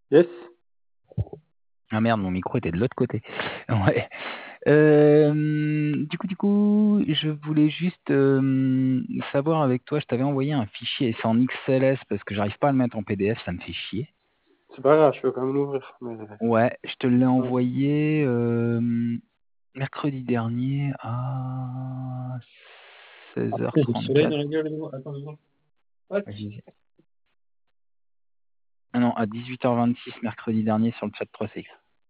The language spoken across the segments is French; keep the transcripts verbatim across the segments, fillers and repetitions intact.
Yes. Ah merde, mon micro était de l'autre côté. Ouais. Euh, du coup, du coup, je voulais juste euh, savoir avec toi, je t'avais envoyé un fichier, et c'est en X L S parce que j'arrive pas à le mettre en P D F, ça me fait chier. C'est pas grave, je peux quand même l'ouvrir. Mais... Ouais, je te l'ai Ouais. envoyé euh, mercredi dernier à Ah putain, j'ai le soleil dans seize heures trente-quatre. la gueule. Attends deux secondes. What? Ah non, à dix-huit heures vingt-six mercredi dernier sur le chat trois C X.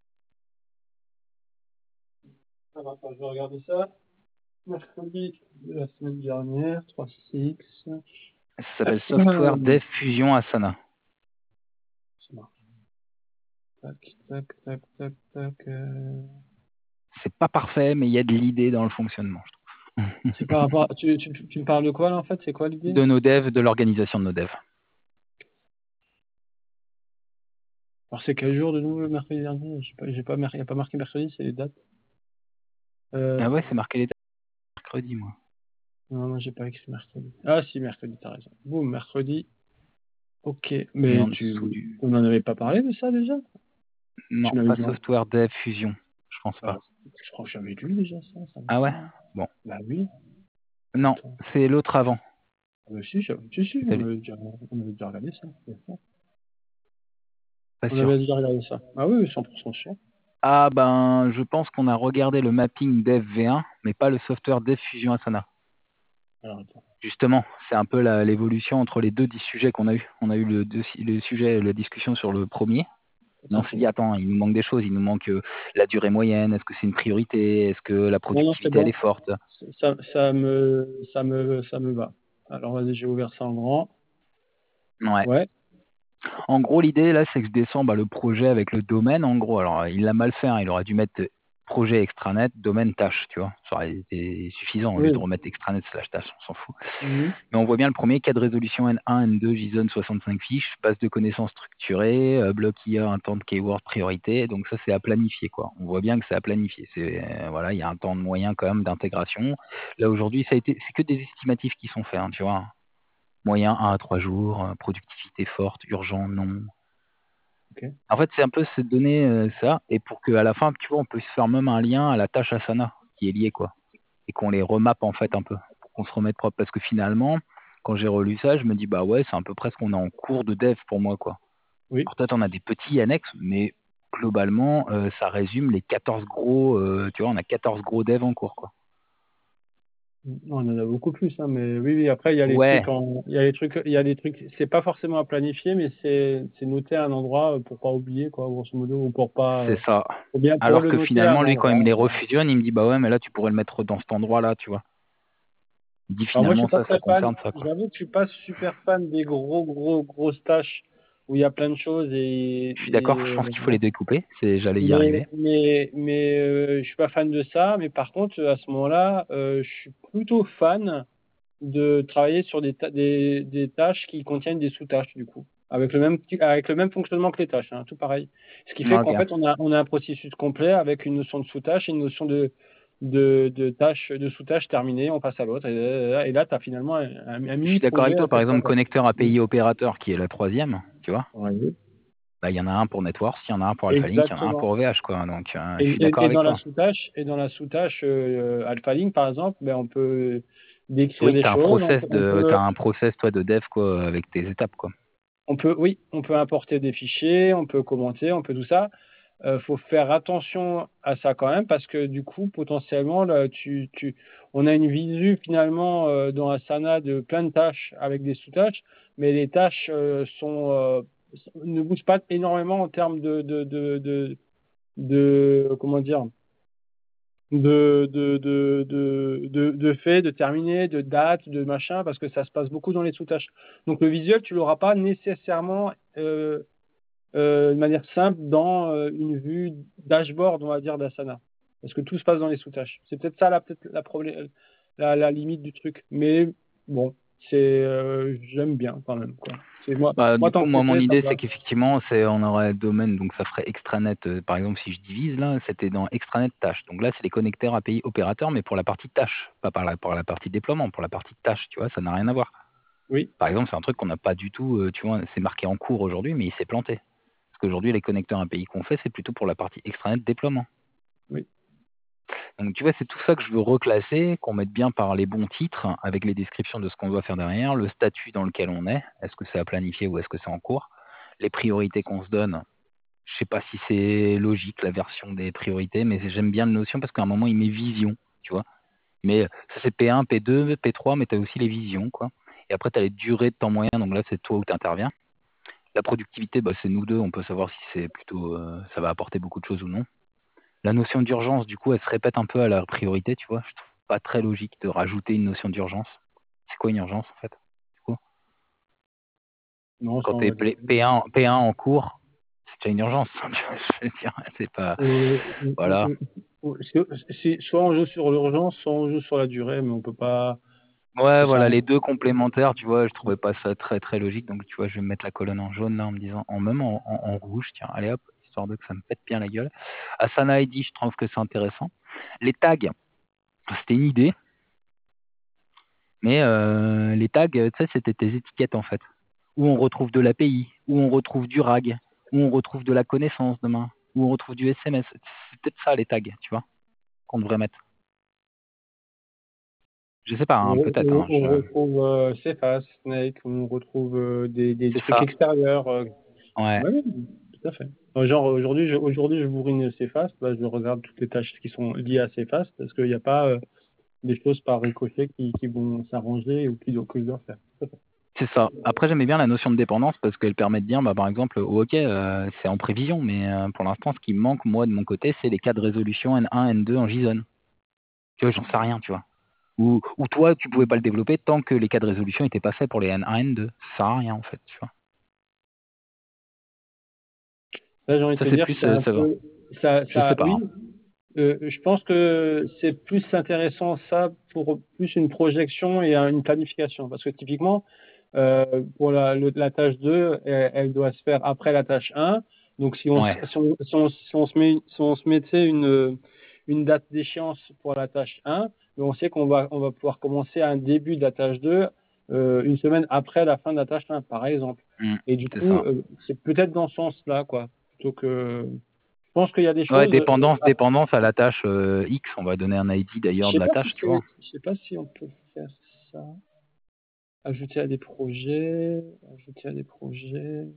Alors, attends, je vais regarder ça. Mercredi de la semaine dernière, trois C X. Ça s'appelle Software Dev Fusion Asana. Ça marche. Tac, tac, tac, tac, tac. Euh... C'est pas parfait, mais il y a de l'idée dans le fonctionnement, je trouve. C'est par rapport à... tu, tu, tu me parles de quoi là en fait? C'est quoi l'idée? De nos devs, de l'organisation de nos devs. Alors c'est quel jour de nous le mercredi dernier? J'ai pas, j'ai pas, mar- y a pas marqué mercredi, c'est les dates. Euh... Ah ouais, c'est marqué les dates mercredi, moi. Non, non, j'ai pas écrit mercredi. Ah si, mercredi, t'as raison. Boum, mercredi. Ok, Et mais en tu, dessous du... on n'en avait pas parlé de ça déjà? Non, Tu m'avais pas dit. Software Dev Fusion. Je pense Ah, pas. je crois que j'avais lu déjà ça, ça me Ah ouais? semble. Bon. Bah oui. Non, Attends. c'est l'autre avant. Ah bah si, j'avais- si, si, on T'avais- avait déjà, on avait déjà regardé ça. Pas On sûr. avait déjà regardé ça. Ah oui, oui, cent pour cent sûr. Ah ben, je pense qu'on a regardé le mapping Dev V un, mais pas le Software Dev Fusion Asana. Alors attends. Justement, c'est un peu la- l'évolution entre les deux dix sujets qu'on a eu. On a eu le, deux- le sujet, la discussion sur le premier. Mais on Attends, s'est c'est dit, bon. attends, il nous manque des choses. Il nous manque euh, la durée moyenne. Est-ce que c'est une priorité? Est-ce que la Non, non, c'est productivité, elle est bon. forte? Ça, ça me, ça me, ça me va. Alors vas-y, j'ai ouvert ça en grand. Ouais. Ouais. En gros, l'idée, là, c'est que je descends bah, le projet avec le domaine. En gros, alors, il l'a mal fait. Hein, il aurait dû mettre projet extranet, domaine tâche, tu vois. Ça aurait été suffisant au lieu de Oui. remettre extranet slash tâche, on s'en fout. Mhm. Mais on voit bien le premier, cas de résolution N un, N deux, JSON soixante-cinq fiches, base de connaissances structurée, euh, bloc I A, un temps de keyword priorité. Donc ça, c'est à planifier, quoi. On voit bien que c'est à planifier. C'est, euh, voilà, il y a un temps de moyen quand même d'intégration. Là, aujourd'hui, ça a été, c'est que des estimatifs qui sont faits, hein, tu vois. Moyen un à trois jours, euh, productivité forte, urgent, non. Ok. En fait, c'est un peu se donner euh, ça, et pour qu'à la fin, tu vois, on peut se faire même un lien à la tâche Asana qui est liée, quoi. Et qu'on les remappe en fait un peu, pour qu'on se remette propre. Parce que finalement, quand j'ai relu ça, je me dis, bah ouais, c'est un peu presque qu'on est en cours de dev pour moi, quoi. Oui. Alors toi, t'en as des petits annexes, mais globalement, euh, ça résume les quatorze gros, euh, tu vois, on a quatorze gros devs en cours, quoi. On en a beaucoup plus, hein, mais oui, oui. Après, il y a les Ouais, trucs en, il y a les trucs, il y a des trucs. C'est pas forcément à planifier, mais c'est, c'est noté à un endroit pour pas oublier, quoi, grosso modo, ou pour pas, c'est euh, ça. ou bien pour Alors le que noter à finalement, un lui, quand il me endroit. les Voilà. refusionne, il me dit, bah ouais, mais là, tu pourrais le mettre dans cet endroit-là, tu vois. Il dit Alors moi, je suis finalement, pas ça, ça très fan. concerne ça, quoi. J'avoue que je suis pas super fan des gros, gros, grosses tâches où il y a plein de choses et, Je suis d'accord, et je pense qu'il faut euh, les découper, c'est, j'allais y mais, arriver. mais, mais euh, je suis pas fan de ça. Mais par contre, à ce moment-là, euh, je suis plutôt fan de travailler sur des, ta- des, des tâches qui contiennent des sous-tâches, du coup, avec le même, avec le même fonctionnement que les tâches, hein, tout pareil. Ce qui fait Ah, qu'en ok. fait, on a, on a un processus complet avec une notion de sous-tâche et une notion de, de, de tâche, de sous-tâche terminée, on passe à l'autre. Et, et là, tu as finalement un, un- un Je suis d'accord avec mini-projet toi, à par chaque fois, exemple, quoi. connecteur A P I opérateur, qui est la troisième, tu vois. Ouais. Bah, il y en a un pour Networks, il y en a un pour AlphaLink, il y en a un Exactement. pour O V H, quoi. Donc, euh, je Et, suis d'accord et, et avec dans la toi. sous-tâche, et dans la sous-tâche euh, AlphaLink, par exemple, ben, on peut décrire Oui, des tu as un choses, on process peut, on de, peut, t'as un process, toi, de dev, quoi, avec tes étapes, quoi. on peut, oui, on peut importer des fichiers, on peut commenter, on peut tout ça. Euh, faut faire attention à ça quand même parce que du coup, potentiellement, là, tu, tu, on a une visu finalement euh, dans Asana de plein de tâches avec des sous-tâches, mais les tâches euh, sont, euh, ne bougent pas énormément en termes de, de, de, de, de- comment dire, de, de, de, de, de, de fait, de terminer, de date, de machin, parce que ça se passe beaucoup dans les sous-tâches. Donc le visuel, tu l'auras pas nécessairement euh, euh, de manière simple dans euh, une vue dashboard, on va dire, d'Asana. Parce que tout se passe dans les sous-tâches. C'est peut-être ça la, peut-être la, problé- la, la limite du truc. Mais bon, c'est euh, j'aime bien quand même, quoi. C'est moi, Bah, moi du coup, tant que moi, c'est mon fait, ça me idée, c'est va. qu'effectivement, c'est, on aurait le domaine, donc ça ferait extranet. euh, par exemple, si je divise, là, c'était dans extranet tâche. Donc là, c'est les connecteurs A P I opérateurs, mais pour la partie tâche, pas par la, pour la partie déploiement, pour la partie tâche, tu vois, ça n'a rien à voir. Oui. Par exemple, c'est un truc qu'on n'a pas du tout, euh, tu vois, c'est marqué en cours aujourd'hui, mais il s'est planté. Parce qu'aujourd'hui, les connecteurs A P I qu'on fait, c'est plutôt pour la partie extranet déploiement. Oui. Donc, tu vois, c'est tout ça que je veux reclasser, qu'on mette bien par les bons titres, avec les descriptions de ce qu'on doit faire derrière, le statut dans lequel on est, est-ce que c'est à planifier ou est-ce que c'est en cours, les priorités qu'on se donne. Je sais pas si c'est logique, la version des priorités, mais j'aime bien la notion parce qu'à un moment, il met vision, tu vois. Mais ça, c'est P un, P deux, P trois, mais tu as aussi les visions, quoi. Et après, tu as les durées de temps moyen, donc là, c'est toi où tu interviens. La productivité, bah, c'est nous deux, on peut savoir si c'est plutôt, euh, ça va apporter beaucoup de choses ou non. La notion d'urgence, du coup, elle se répète un peu à la priorité, tu vois. Je trouve pas très logique de rajouter une notion d'urgence. C'est quoi une urgence, en fait, du coup Non, ça, Quand on tu es va dire. P un, P un en cours, c'est déjà une urgence. Je veux dire, c'est pas. Euh, Voilà. c'est- c'est- soit on joue sur l'urgence, soit on joue sur la durée, mais on peut pas. Ouais, Ça, voilà, les deux complémentaires, tu vois, je trouvais pas ça très très logique. Donc, tu vois, je vais mettre la colonne en jaune là en me disant, en même en, en- en rouge, tiens, allez hop, histoire de que ça me pète bien la gueule. Asana I D, je trouve que c'est intéressant. Les tags, c'était une idée, mais euh, les tags, tu sais, c'était tes étiquettes en fait. Où on retrouve de l'A P I, où on retrouve du R A G, où on retrouve de la connaissance demain, où on retrouve du S M S. C'est peut-être ça les tags, tu vois, qu'on devrait mettre. Je sais pas, hein, On, peut-être. on- Hein, on je... retrouve euh, Cephas, Snake, on retrouve euh, des, des C'est trucs ça. extérieurs. euh. Ouais. Ouais, tout à fait. Euh, Genre, aujourd'hui, je, aujourd'hui, je bourrine Cephas, bah, je regarde toutes les tâches qui sont liées à Cephas, parce qu'il n'y a pas euh, des choses par ricochet qui, qui vont s'arranger ou qui, que je dois faire. Tout à fait. C'est ça. Après, j'aimais bien la notion de dépendance parce qu'elle permet de dire, bah, par exemple, oh, ok, euh, c'est en prévision, mais euh, pour l'instant, ce qui me manque, moi, de mon côté, c'est les cas de résolution N un, N deux en JSON. Tu vois, j'en sais rien, tu vois. Ou, ou toi, tu pouvais pas le développer tant que les cas de résolution n'étaient pas faits pour les N un, N deux. Ça sert à rien, en fait, tu vois. Là, j'ai envie de Ça, te c'est dire que plus, c'est euh, un ça va. peu, ça, Je sais ça, pas. oui, Hein. euh, je pense que c'est plus intéressant ça pour plus une projection et une planification. Parce que typiquement, euh, pour la, le- la tâche deux, elle, elle doit se faire après la tâche un. Donc si on, Ouais. se- si on, si on, si on se met, si on se mettait une, une date d'échéance pour la tâche un, mais on sait qu'on va, on va pouvoir commencer à un début de la tâche deux, euh, une semaine après la fin de la tâche un, par exemple. Mm, Et du c'est coup, ça. euh, c'est peut-être dans ce sens-là, quoi. Plutôt que, je pense qu'il y a des Ouais, choses. euh, dépendance, dépendance à la tâche euh, X. On va donner un I D je d'ailleurs de sais la pas si tâche, tu vois. c'est, je sais pas si on peut faire ça. Ajouter à des projets, ajouter à des projets.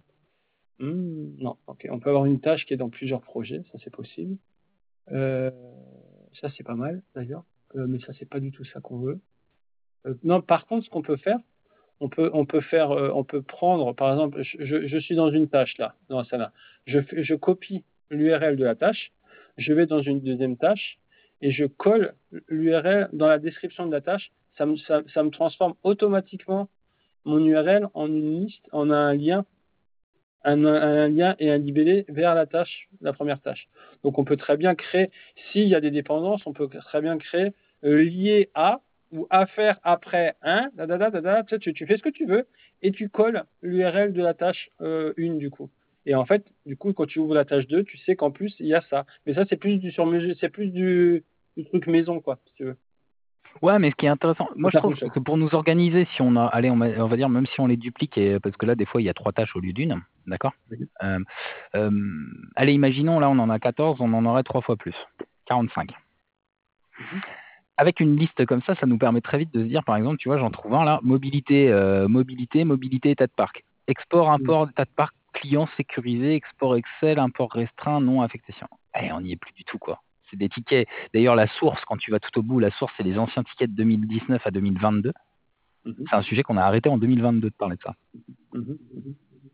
Hmm, non, ok. On peut avoir une tâche qui est dans plusieurs projets, ça c'est possible. Euh, ça c'est pas mal d'ailleurs, Euh, mais ça c'est pas du tout ça qu'on veut. Euh, non, par contre, ce qu'on peut faire, on peut, on peut faire, euh, on peut prendre, par exemple, je, je, je suis dans une tâche là, dans Asana. Je, fais- je copie l'U R L de la tâche, je vais dans une deuxième tâche et je colle l'U R L dans la description de la tâche. Ça me, ça, ça me transforme automatiquement mon U R L en une liste, en un lien, un, un lien et un libellé vers la tâche, la première tâche. Donc on peut très bien créer, s'il y a des dépendances, on peut très bien créer euh, lié à ou à faire après un, da, da, da, da, da, tu, tu fais ce que tu veux et tu colles l'U R L de la tâche euh, un du coup. Et en fait, du coup, quand tu ouvres la tâche deux, tu sais qu'en plus il y a ça. Mais ça, c'est plus du sur mesure, c'est plus du, du truc maison, quoi, si tu veux. Ouais, mais ce qui est intéressant, Et moi je ça trouve fonctionne. que pour nous organiser, si on a, allez, on va, on va dire, même si on les duplique, et, parce que là, des fois, il y a trois tâches au lieu d'une, d'accord Oui. euh, euh, Allez, imaginons, là, on en a quatorze, on en aurait trois fois plus, quarante-cinq. Mhm. Avec une liste comme ça, ça nous permet très vite de se dire, par exemple, tu vois, j'en trouve un là, mobilité, euh, mobilité, mobilité, état de parc. Export, Mhm. import, état de parc, client sécurisé, export Excel, import restreint, non affectation. Eh, on n'y est plus du tout, quoi. C'est des tickets. D'ailleurs, la source, quand tu vas tout au bout, la source, c'est les anciens tickets de deux mille dix-neuf à deux mille vingt-deux. Mhm. C'est un sujet qu'on a arrêté en deux mille vingt-deux de parler de ça. Mhm. Mhm.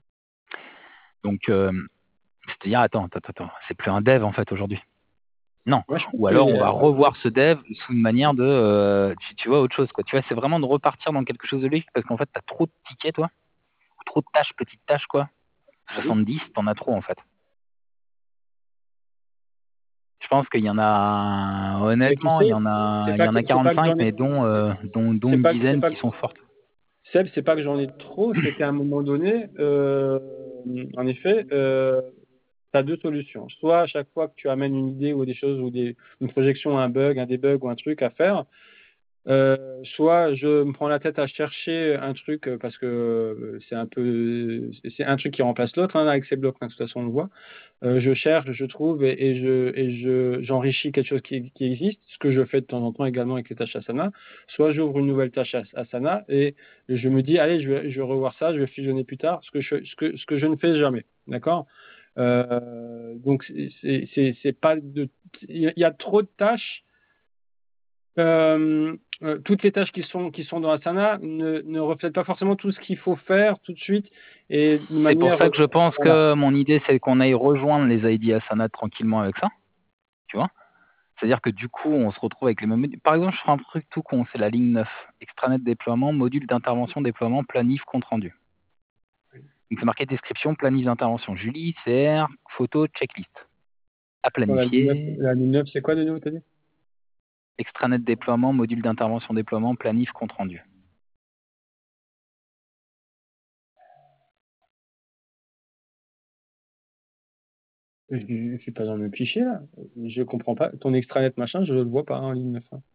Donc, euh, c'est-à-dire, attends, attends, attends, c'est plus un dev en fait aujourd'hui. Non. Moi, je pense Ou que alors on va euh, revoir ce dev sous une manière de, euh, tu, tu vois, autre chose quoi. Tu vois, c'est vraiment de repartir dans quelque chose de logique parce qu'en fait, t'as trop de tickets, toi, trop de tâches, petites tâches, quoi. oui. soixante-dix, t'en as trop en fait. Je pense qu'il y en a, Mais tu honnêtement, il y sais, en a, c'est il y pas en que a c'est pas que quarante-cinq, j'en ai mais dont, euh, dont, dont c'est une pas c'est dizaine pas qui sont fortes. Seb, c'est pas que j'en ai trop, c'est qu'à un moment donné, euh, en effet, euh, tu as deux solutions. Soit à chaque fois que tu amènes une idée ou des choses ou des, une projection, un bug, un debug ou un truc à faire, Euh, soit je me prends la tête à chercher un truc euh, parce que euh, c'est un peu, c'est un truc qui remplace l'autre hein, avec ces blocs. Hein, de toute façon, on le voit. Euh, je cherche, je trouve et, et je et je j'enrichis quelque chose qui, qui existe, ce que je fais de temps en temps également avec les tâches Asana. Soit j'ouvre une nouvelle tâche As- Asana et je me dis allez, je vais, je vais revoir ça, je vais fusionner plus tard, ce que je ce que ce que je ne fais jamais, d'accord? Euh, donc c'est c'est c'est c'est pas de il y a il y a trop de tâches. Euh, euh, toutes les tâches qui sont qui sont dans Asana ne, ne reflètent pas forcément tout ce qu'il faut faire tout de suite et de C'est pour manière ça euh, que je pense voilà. que mon idée, c'est qu'on aille rejoindre les I D Asana tranquillement avec ça, tu vois. C'est-à-dire que du coup, on se retrouve avec les mêmes modules. Par exemple, je ferai un truc tout con, c'est la ligne neuf. Extranet déploiement, module d'intervention, déploiement, planif, compte rendu. Donc c'est marqué description, planif d'intervention. Julie, C R, photo, checklist. À Sur la ligne neuf, planifier. la ligne neuf, c'est quoi de nouveau, t'as dit? Extranet déploiement, module d'intervention, déploiement, planif, compte rendu. Je, je suis pas dans le même fichier là. Je comprends pas. Ton extranet machin, je le vois pas en ligne neuf. Hein.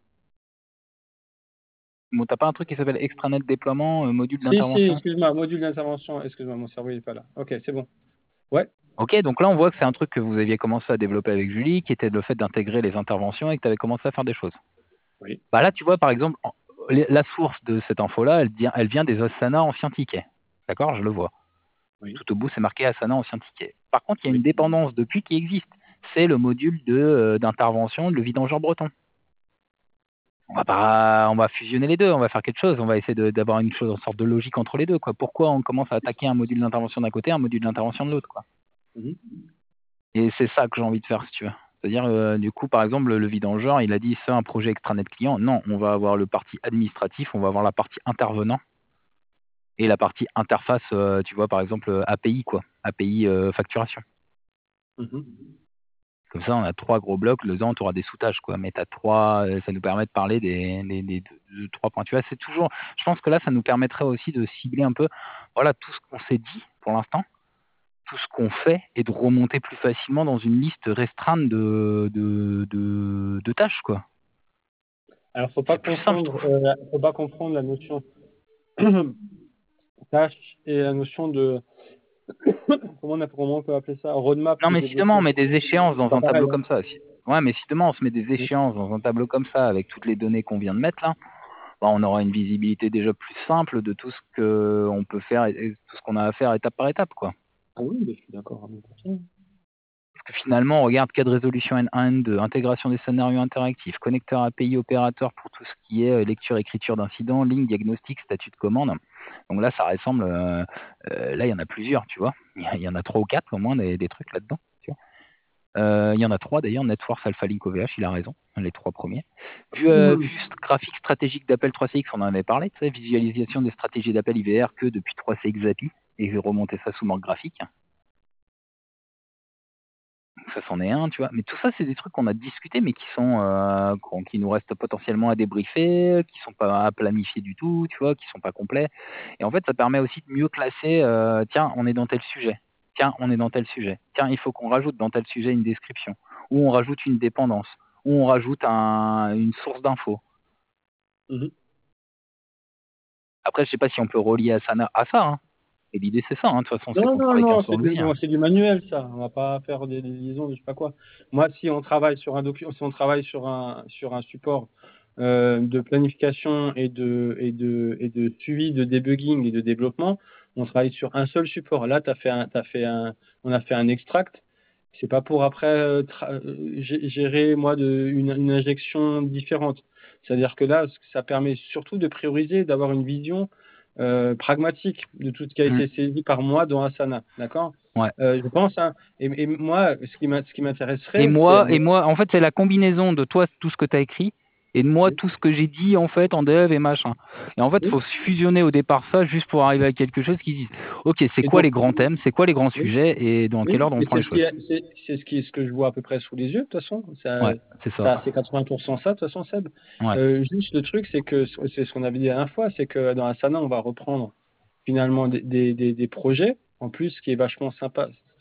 Bon, t'as pas un truc qui s'appelle extranet déploiement, euh, module Si, si, d'intervention? excuse-moi, module d'intervention. Excuse-moi, mon cerveau il est pas là. Ok, c'est bon. Ouais. Ok, donc là on voit que c'est un truc que vous aviez commencé à développer avec Julie, qui était le fait d'intégrer les interventions et que tu avais commencé à faire des choses. Oui. Bah là, tu vois, par exemple, en- les- la source de cette info-là, elle, vient- elle vient des Asana anciens tickets. D'accord? Je le vois. Oui. Tout au bout, c'est marqué Asana ancien ticket. Par contre, il y a Oui. une dépendance depuis qui existe. C'est le module de, euh, d'intervention de le vidangeur breton. On va pas, on va fusionner les deux, on va faire quelque chose, on va essayer de- d'avoir une chose, une sorte de logique entre les deux, quoi. Pourquoi on commence à attaquer un module d'intervention d'un côté, un module d'intervention de l'autre, quoi. Mhm. Et c'est ça que j'ai envie de faire, si tu veux. C'est-à-dire, euh, du coup, par exemple, le vidangeur, il a dit c'est un projet extranet client. Non, on va avoir le parti administratif, on va avoir la partie intervenant et la partie interface, euh, tu vois, par exemple, A P I, quoi. A P I euh, facturation. Mhm. Comme ça, on a trois gros blocs. Dedans, tu auras des sous-tâches, quoi. Mais t'as trois, euh, ça nous permet de parler des, des, des deux- deux, trois points. Tu vois, c'est toujours. Je pense que là, ça nous permettrait aussi de cibler un peu, voilà, tout ce qu'on s'est dit pour l'instant, tout ce qu'on fait, et de remonter plus facilement dans une liste restreinte de, de, de, de tâches, quoi. Alors, faut pas C'est plus simple, je confondre, trouve. euh, la- faut pas confondre la notion tâche et la notion de comment on, a- comment on peut appeler ça, roadmap Non, de mais si demain on développement. met des échéances C'est dans pas un tableau pareil. Hein. comme ça, si... ouais, mais si demain on se met des échéances dans un tableau comme ça avec toutes les données qu'on vient de mettre là, bah, on aura une visibilité déjà plus simple de tout ce que on peut faire et et tout ce qu'on a à faire étape par étape, quoi. Ah oui, mais je suis d'accord. Hein, merci. Parce que finalement, on regarde cas de résolution N un, N deux, intégration des scénarios interactifs, connecteur A P I opérateur pour tout ce qui est euh, lecture, écriture d'incidents, ligne, diagnostic, statut de commande. Donc là, ça ressemble. euh, euh, là, il y en a plusieurs, tu vois. Il y, a- il y en a trois ou quatre au moins des, des trucs là-dedans. Tu vois. Euh, il y en a trois d'ailleurs, NetForce, Alpha Link, O V H, il a raison, les trois premiers. Vue, euh, vue st- graphique stratégique d'appel trois C X, on en avait parlé, tu sais, visualisation des stratégies d'appel I V R que depuis trois C X A P I, et je vais remonter ça sous marque graphique. Donc ça, c'en est un, tu vois. Mais tout ça, c'est des trucs qu'on a discuté, mais qui sont, euh, qu'on- qui nous restent potentiellement à débriefer, qui sont pas à planifier du tout, tu vois, qui sont pas complets. Et en fait, ça permet aussi de mieux classer, euh, tiens, on est dans tel sujet. Tiens, on est dans tel sujet. Tiens, il faut qu'on rajoute dans tel sujet une description. Ou on rajoute une dépendance. Ou on rajoute un- une source d'info. Mhm. Après, je sais pas si on peut relier Asana à ça, hein. Et l'idée, c'est ça, hein. De toute façon, c'est Non, qu'on non, travaille qu'un non, c'est sur du, l'outil, hein. non, c'est du manuel, ça. On va pas faire des, des liaisons de je sais pas quoi. Moi, si on travaille sur un document, si on travaille sur un, sur un support euh, de planification et de, et de, et de suivi de debugging et de développement, on travaille sur un seul support. Là, t'as fait un, t'as fait un, on a fait un extract. C'est pas pour après euh, tra- euh, gé- gérer, moi, de, une, une injection différente. C'est-à-dire que là, ça permet surtout de prioriser, d'avoir une vision euh, pragmatique de tout ce qui a Mm. été saisi par moi dans Asana, d'accord? Ouais. Euh, je pense, hein, et, et moi, ce qui m'a- ce qui Et m'intéresserait, c'est... moi, et moi, en fait, c'est la combinaison de toi, tout ce que tu as écrit, et de moi, Oui, tout ce que j'ai dit, en fait, en dev et machin. Et en fait, il oui. faut fusionner au départ ça, juste pour arriver à quelque chose qui dise, OK, c'est Et quoi donc, les grands thèmes, c'est quoi les grands oui, sujets, et dans quel oui, ordre on et prend c'est les ce qui, choses. est- c'est c'est ce qui, ce que je vois à peu près sous les yeux, de toute façon. Ça, Ouais, c'est ça. ça, c'est quatre-vingts pour cent ça, de toute façon, Seb. Ouais. Euh, juste le truc, c'est que c'est ce qu'on avait dit la dernière fois, c'est que dans Asana, on va reprendre finalement des, des, des, des projets. En plus, ce qui est vachement sympa,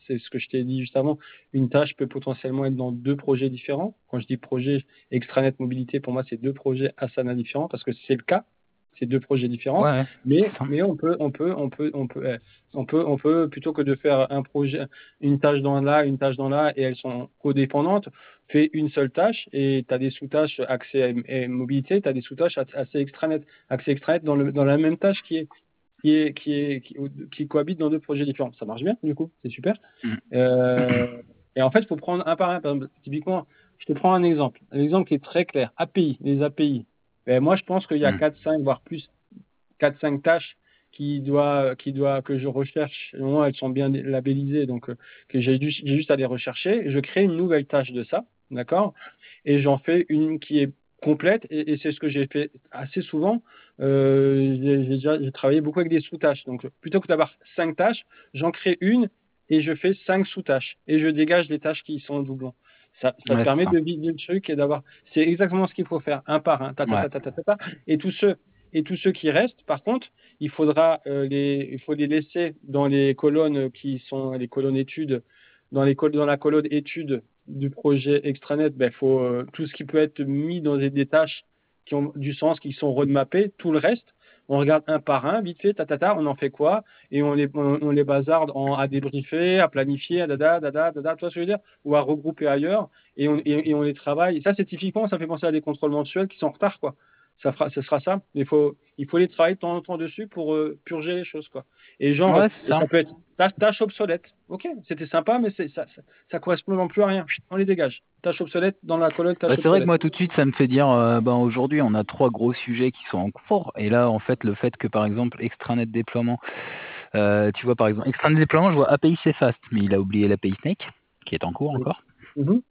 c'est ce que je t'ai dit juste avant. Une tâche peut potentiellement être dans deux projets différents. Quand je dis projet extranet mobilité, pour moi, c'est deux projets Asana différents parce que c'est le cas. C'est deux projets différents. Ouais, ouais, Mais, c'est ça. mais on peut, on peut, on peut, on peut, eh, on peut, on peut, plutôt que de faire un projet, une tâche dans là, une tâche dans là, et elles sont codépendantes, fais une seule tâche et tu as des sous-tâches accès et, et mobilité, tu as des sous-tâches accès extranet, accès extranet dans, le, dans la même tâche qui est qui, est, qui, est, qui, qui cohabitent dans deux projets différents. Ça marche bien, du coup, c'est super. Mm. Euh, et en fait, il faut prendre un par un. Par exemple, typiquement, je te prends un exemple. Un exemple qui est très clair. A P I, les A P I. Ben, moi, je pense qu'il y a Mm. quatre, cinq, voire plus, quatre, cinq tâches qui doit, qui doit, que je recherche. Moi, elles sont bien labellisées, donc euh, que j'ai juste, j'ai juste à les rechercher. Je crée une nouvelle tâche de ça, d'accord? Et j'en fais une qui est complète, et, et c'est ce que j'ai fait assez souvent. Euh, j'ai, j'ai déjà j'ai travaillé beaucoup avec des sous-tâches. Donc, plutôt que d'avoir cinq tâches, j'en crée une et je fais cinq sous-tâches. Et je dégage les tâches qui sont doublons. Ça, ça te Ouais, c'est permet ça. de vider le truc et d'avoir. C'est exactement ce qu'il faut faire, un par un. Ta, ta, Ouais. ta, ta, ta, ta, ta. Et tous ceux et tous ceux qui restent, par contre, il faudra euh, les, il faut les laisser dans les colonnes qui sont les colonnes études, dans les dans la colonne études du projet extranet. Ben, faut euh, tout ce qui peut être mis dans des, des tâches qui ont du sens, qui sont roadmappées. Tout le reste, on regarde un par un, vite fait, tatata, on en fait quoi, et on les on, on les bazarde en, à débriefer, à planifier, à dada, dada, dada, tu vois ce que je veux dire, ou à regrouper ailleurs, et on, et, et on les travaille. Et ça, c'est typiquement, ça fait penser à des contrôles mensuels qui sont en retard, quoi. Ça fera, ce sera ça. Il faut, il faut les travailler de temps en temps dessus pour euh, purger les choses, quoi. Et genre, Ouais, c'est et ça. ça peut être tâche, tâche obsolète. Ok, c'était sympa, mais c'est, ça, ça, ça correspond plus à rien. On les dégage. Tâche obsolète dans la colonne Bah, tâche c'est vrai que obsolète. moi tout de suite ça me fait dire euh, ben aujourd'hui on a trois gros sujets qui sont en cours et là en fait le fait que par exemple extranet déploiement euh, tu vois par exemple extranet déploiement je vois A P I c'est fast mais il a oublié l'A P I Snake qui est en cours encore. Mm-hmm.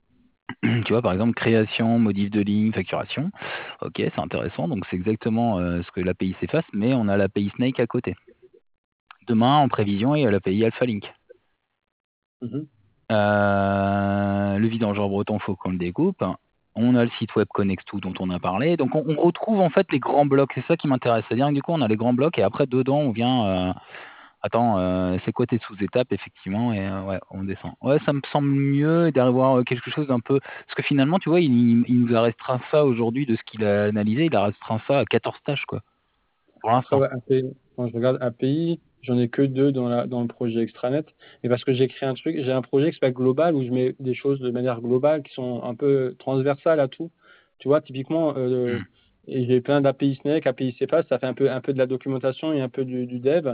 Tu vois par exemple création, modif de ligne, facturation. Ok, c'est intéressant donc c'est exactement euh, ce que l'A P I c'est fast mais on a l'A P I Snake à côté. Demain en prévision il y a l'A P I Alpha Link. Mm-hmm. Euh, le vidangeur breton, faut qu'on le découpe. On a le site web Connextoo dont on a parlé. Donc on, on retrouve en fait les grands blocs. C'est ça qui m'intéresse. C'est-à-dire que du coup on a les grands blocs et après dedans on vient. Euh, attends, euh, c'est quoi tes sous-étapes effectivement et euh, ouais, on descend. Ouais, ça me semble mieux d'avoir quelque chose d'un peu. Parce que finalement, tu vois, il, il nous a restreint ça aujourd'hui de ce qu'il a analysé. Il a restreint ça à quatorze tâches quoi. Pour Après, l'instant. ouais, A P I, quand je regarde A P I, j'en ai que deux dans, la, dans le projet extranet. Et parce que j'ai créé un truc, j'ai un projet qui s'appelle Global où je mets des choses de manière globale qui sont un peu transversales à tout. Tu vois, typiquement, euh, Hmm. et j'ai plein d'A P I Snake, A P I C P A S, ça fait un peu, un peu de la documentation et un peu du, du dev.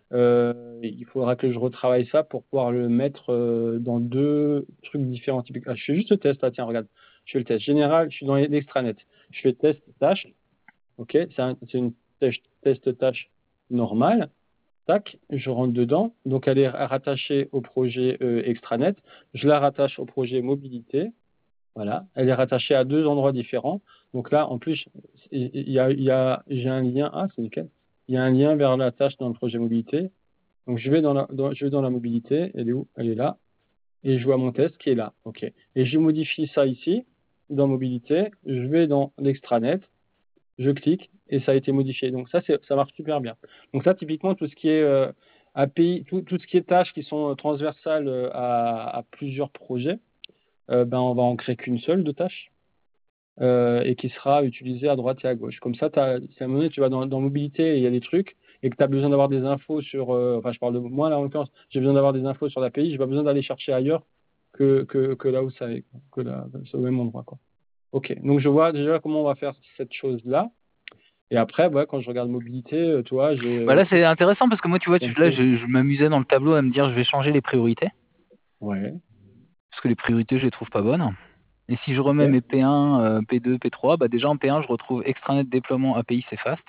Euh, il faudra que je retravaille ça pour pouvoir le mettre euh, dans deux trucs différents. Typiquement, ah, je fais juste le test, là, tiens, regarde. Je fais le test général, je suis dans l'extranet. Je fais test tâche. Ok, c'est un- c'est une test, test tâche normale. Tac, je rentre dedans. Donc, elle est rattachée au projet euh, extranet. Je la rattache au projet mobilité. Voilà, elle est rattachée à deux endroits différents. Donc là, en plus, il y a, il y a, j'ai un lien. Ah, c'est lequel? Il y a un lien vers la tâche dans le projet mobilité. Donc, je vais dans la, dans- je vais dans la mobilité. Elle est où? Elle est là. Et je vois mon test qui est là. OK. Et je modifie ça ici, dans mobilité. Je vais dans l'extranet, je clique et ça a été modifié. Donc ça, c'est, ça marche super bien. Donc ça, typiquement, tout ce qui est euh, A P I, tout, tout ce qui est tâches qui sont euh, transversales euh, à, à plusieurs projets, euh, ben, on va en créer qu'une seule de tâche euh, et qui sera utilisée à droite et à gauche. Comme ça, t'as, si à un moment donné, tu vas dans, dans mobilité et il y a des trucs et que tu as besoin d'avoir des infos sur, euh, enfin je parle de moi là en l'occurrence, j'ai besoin d'avoir des infos sur l'A P I, j'ai pas besoin d'aller chercher ailleurs que, que, que là où ça est, que là, c'est au même endroit, quoi. Ok, donc je vois déjà comment on va faire cette chose-là. Et après, ouais, quand je regarde mobilité, euh, tu vois, j'ai Bah euh, là tout. c'est intéressant parce que moi tu vois, tu, là je, je m'amusais dans le tableau à me dire je vais changer les priorités. Ouais, Parce que les priorités je les trouve pas bonnes. Et si je remets ok. mes P un, euh, P deux, P trois, bah déjà en P un, je retrouve extranet déploiement A P I, c'est fast.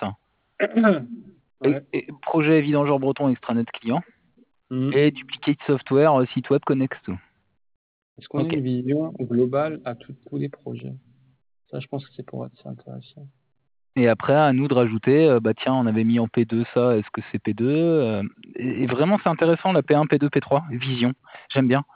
Et, Ouais. et projet vidangeur breton extranet client. Mhm. Et duplicate software, euh, site web Connextoo. Est-ce qu'on a Ok. une vision globale à tout- tous les projets? Ça, je pense que c'est pour être c'est intéressant. Et après, à nous de rajouter, euh, bah tiens, on avait mis en P deux ça, est-ce que c'est P deux euh, et, et vraiment, c'est intéressant, la P un, P deux, P trois, vision. J'aime bien.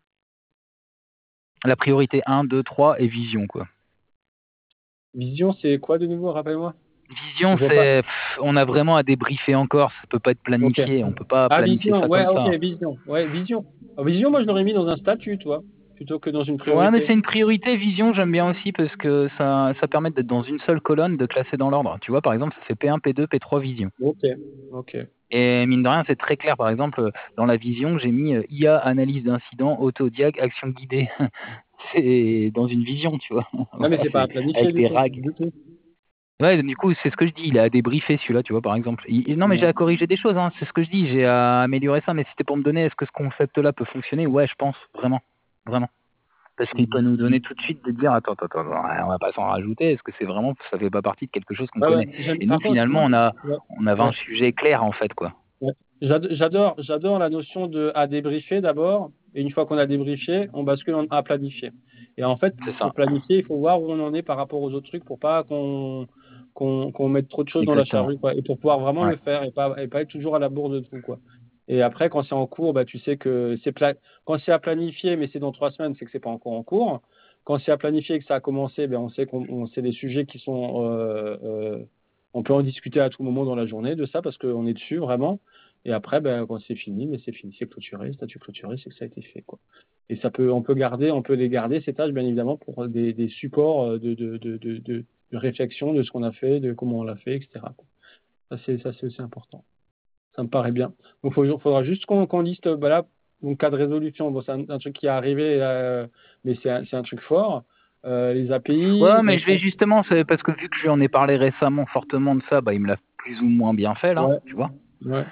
La priorité un, deux, trois et vision, quoi. Vision, c'est quoi de nouveau? Rappelle-moi. Vision, Je vois pas. c'est on a vraiment à débriefer encore, ça peut pas être Ok. planifié, on peut pas Ah, planifier vision, ça ouais, comme ok, ça. vision. Ouais, vision. Ah, vision, moi, je l'aurais mis dans un statut, toi, plutôt que dans une Ouais, mais priorité. c'est une priorité. Vision, j'aime bien aussi parce que ça, ça permet d'être dans une seule colonne, de classer dans l'ordre. Tu vois, par exemple, ça fait P un, P deux, P trois Vision. Ok, ok. Et mine de rien, c'est très clair. Par exemple, dans la Vision, j'ai mis euh, I A, analyse d'incident, autodiag, action guidée. C'est dans une vision, tu vois. Ah, mais Voilà, c'est pas à c'est planifier, avec du des coup. rags. Du tout. Ouais, du coup, c'est ce que je dis. Il est à débriefer celui-là, tu vois, par exemple. Il- non, mais j'ai Ouais. à corriger des choses, hein. C'est ce que je dis. J'ai à améliorer ça. Mais si c'était pour me donner, est-ce que ce concept-là peut fonctionner? Ouais, je pense. Vraiment. Vraiment. Parce qu'il peut nous donner tout de suite de dire attends, attends, attends, on va pas s'en rajouter. Est-ce que c'est vraiment, ça fait pas partie de quelque chose qu'on Ouais, ouais. connaît? J'aime- Et Par nous, contre, finalement, moi, on a, ouais, on avait un ouais. sujet clair, en fait, quoi. Ouais. J'ado- J'adore, j'adore la notion de à débriefer d'abord, et une fois qu'on a débriefé, on bascule en- à planifier. Et en fait, C'est pour ça. planifier, il faut voir où on en est par rapport aux autres trucs pour pas qu'on qu'on qu'on mette trop de choses dans la Exactement. charrue, quoi, et pour pouvoir vraiment Ouais. le faire et pas et pas être toujours à la bourre de tout, quoi. Et après, quand c'est en cours, bah tu sais que c'est pla- quand c'est à planifier, mais c'est dans trois semaines, c'est que c'est pas encore en cours. Quand c'est à planifier et que ça a commencé, ben on sait qu'on on sait les sujets qui sont euh, euh, on peut en discuter à tout moment dans la journée de ça parce qu'on est dessus vraiment. Et après, ben, quand c'est fini, mais c'est fini, c'est clôturé, statut clôturé, c'est que ça a été fait, quoi. Et ça peut, on peut garder, on peut les garder, ces tâches, bien évidemment, pour des, des supports de, de, de, de, de, de réflexion de ce qu'on a fait, de comment on l'a fait, et cetera, quoi. Ça, c'est, ça, c'est aussi important. Ça me paraît bien. Donc, il faudra juste qu'on qu'on liste, bah là, donc, cas de résolution. Bon, c'est un, un truc qui est arrivé, euh, mais c'est un, c'est un truc fort. Euh, les A P I, Ouais, mais euh, je vais justement, c'est parce que vu que je lui en ai parlé récemment fortement de ça, bah, il me l'a plus ou moins bien fait, là, ouais, tu vois. ouais,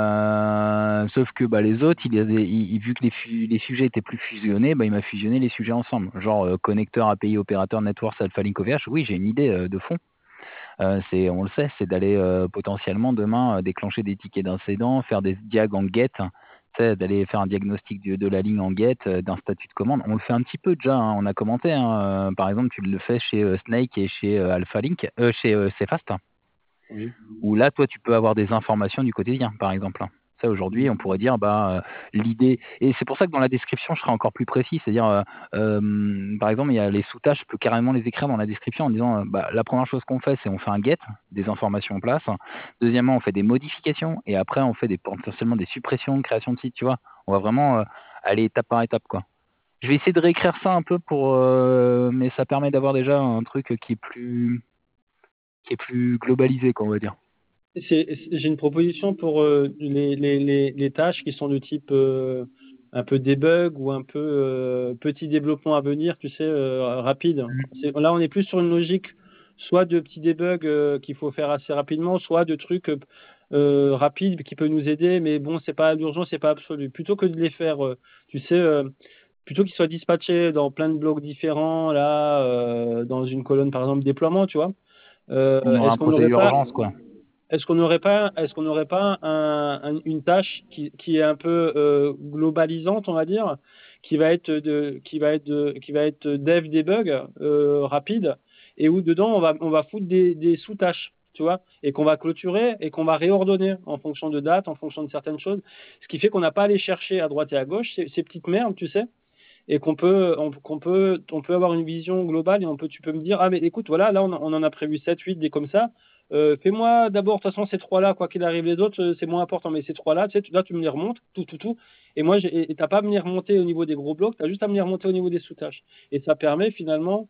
Euh, sauf que bah, les autres, il y a des- il- il- vu que les, fu- les sujets étaient plus fusionnés, bah, il m'a fusionné les sujets ensemble. Genre euh, connecteur A P I opérateur network alpha link O V H. Oui, j'ai une idée euh, de fond. Euh, c'est, on le sait, c'est d'aller euh, potentiellement demain euh, déclencher des tickets d'incident, faire des diag en get, hein. Tu sais, d'aller faire un diagnostic du- de la ligne en get, euh, d'un statut de commande. On le fait un petit peu déjà, hein, on a commenté, hein. Euh, par exemple, tu le fais chez euh, Snake et chez euh, Alpha Link, euh, chez euh, Cfast, oui. où là, toi, tu peux avoir des informations du quotidien, par exemple. Ça, aujourd'hui, on pourrait dire, bah, euh, l'idée, et c'est pour ça que dans la description, je serai encore plus précis, c'est-à-dire, euh, euh, par exemple, il y a les sous-tâches, je peux carrément les écrire dans la description en disant, euh, bah, la première chose qu'on fait, c'est on fait un get, des informations en place. Deuxièmement, on fait des modifications, et après, on fait des, potentiellement des suppressions, création de sites, tu vois. On va vraiment euh, aller étape par étape, quoi. Je vais essayer de réécrire ça un peu pour, euh, mais ça permet d'avoir déjà un truc qui est plus, qui est plus globalisé, quoi, on va dire. C'est- c'est- J'ai une proposition pour euh, les, les, les, les tâches qui sont de type euh, un peu debug ou un peu euh, petit développement à venir, tu sais, euh, rapide. C'est- Là, on est plus sur une logique soit de petits debugs euh, qu'il faut faire assez rapidement, soit de trucs euh, rapides qui peuvent nous aider, mais bon, c'est pas urgent, c'est pas absolu. Plutôt que de les faire, euh, tu sais, euh, plutôt qu'ils soient dispatchés dans plein de blocs différents, là, euh, dans une colonne, par exemple, déploiement, tu vois. On Euh, aura est-ce un qu'on n'aurait procès pas urgence, quoi. est-ce qu'on n'aurait pas, est-ce qu'on n'aurait pas un- un- une tâche qui, qui est un peu euh, globalisante, on va dire, qui va être de, qui va être de, qui va être dev debug euh, rapide et où dedans on va, on va foutre des, des sous-tâches, tu vois, et qu'on va clôturer et qu'on va réordonner en fonction de date, en fonction de certaines choses, ce qui fait qu'on n'a pas à aller chercher à droite et à gauche ces, ces petites merdes, tu sais, et qu'on peut, on, qu'on peut, on peut avoir une vision globale et on peut, tu peux me dire, ah mais écoute, voilà, là on, on en a prévu sept, huit, des comme ça. Euh, fais-moi d'abord, de toute façon, ces trois-là, quoi qu'il arrive, les autres, euh, c'est moins important, mais ces trois-là, tu sais, tu- là, tu me les remontes, tout, tout, tout. Et moi, j'ai- et t'as pas à me les remonter au niveau des gros blocs, tu as juste à me les remonter au niveau des sous-tâches. Et ça permet finalement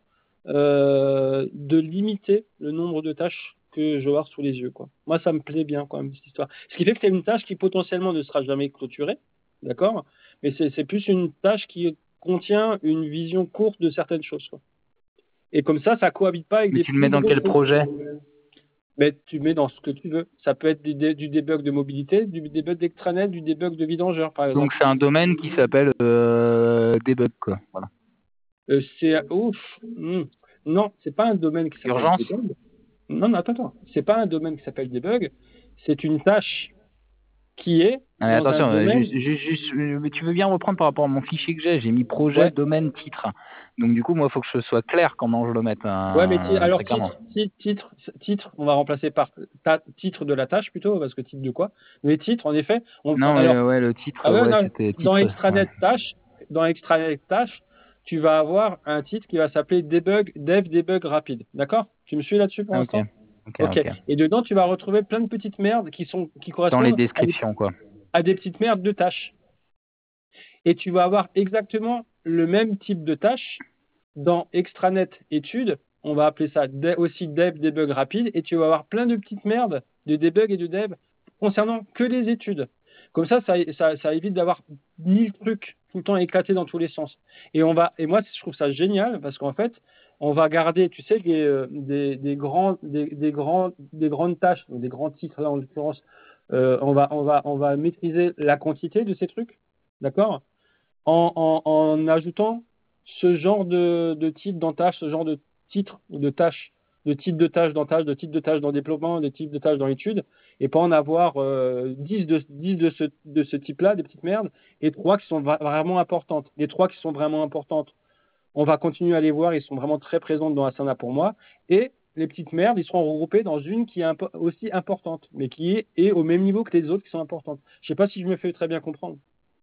euh, de limiter le nombre de tâches que je vais avoir sous les yeux, quoi. Moi, ça me plaît bien, quand même, cette histoire. Ce qui fait que c'est une tâche qui potentiellement ne sera jamais clôturée, d'accord? Mais c'est c'est plus une tâche qui contient une vision courte de certaines choses, quoi. Et comme ça, ça cohabite pas avec Mais des tu le plus mets dans gros quel trucs. projet? Mais tu mets dans ce que tu veux. Ça peut être du, dé- du debug de mobilité, du debug d'extranet, du debug de vidangeur, par Donc exemple. c'est un domaine qui s'appelle euh, debug, quoi. Voilà. Euh, c'est ouf. Hmm. Non, c'est pas un domaine qui s'appelle Urgence? debug. Non, non, attends, attends. C'est pas un domaine qui s'appelle debug. C'est une tâche qui est Allez, dans un attention, euh, domaine. juste, juste, juste, euh, mais tu veux bien reprendre par rapport à mon fichier que j'ai? J'ai mis projet, Ouais, domaine, titre. Donc du coup, moi, il faut que je sois clair comment je le mette, ouais, mais ti- hein, alors très clairement. titre, titre, titre, titre, on va remplacer par ta, titre de la tâche plutôt, parce que titre de quoi? Mais titre, en effet, on, Non, mais alors euh, ouais, le titre, ah euh, ouais, ouais, non, c'était dans titre. Ouais. extranet tâche, dans extranet tâche, tu vas avoir un titre qui va s'appeler debug, dev debug rapide. D'accord? Tu me suis là-dessus pour Ah, ok. l'instant? Ok, Ok. ok. Et dedans, tu vas retrouver plein de petites merdes qui, sont, qui Dans les correspondent à des, descriptions, quoi. à des petites merdes de tâches. Et tu vas avoir exactement le même type de tâches dans extranet études. On va appeler ça de- aussi dev, debug rapide. Et tu vas avoir plein de petites merdes de debug et de dev concernant que les études. Comme ça, ça, ça, ça évite d'avoir mille trucs tout le temps éclatés dans tous les sens. Et, on va, et moi, je trouve ça génial parce qu'en fait, on va garder, tu sais, des, euh, des, des, grands, des, des, grands, des grandes tâches, donc des grands titres, là, en l'occurrence. Euh, on, va, on, va, on va maîtriser la quantité de ces trucs, d'accord, en, en, en ajoutant ce genre de, de type dans tâche, ce genre de titre de tâche, de type de tâche dans tâche, de type de tâche dans développement, de type de tâche dans étude, et pas en avoir euh, dix de, dix de ce, de ce type-là, des petites merdes, et trois qui sont va- vraiment importantes. Les trois qui sont vraiment importantes, on va continuer à les voir, ils sont vraiment très présentes dans Asana pour moi, et les petites merdes, ils seront regroupés dans une qui est impo- aussi importante, mais qui est, est au même niveau que les autres qui sont importantes. Je sais pas si je me fais très bien comprendre.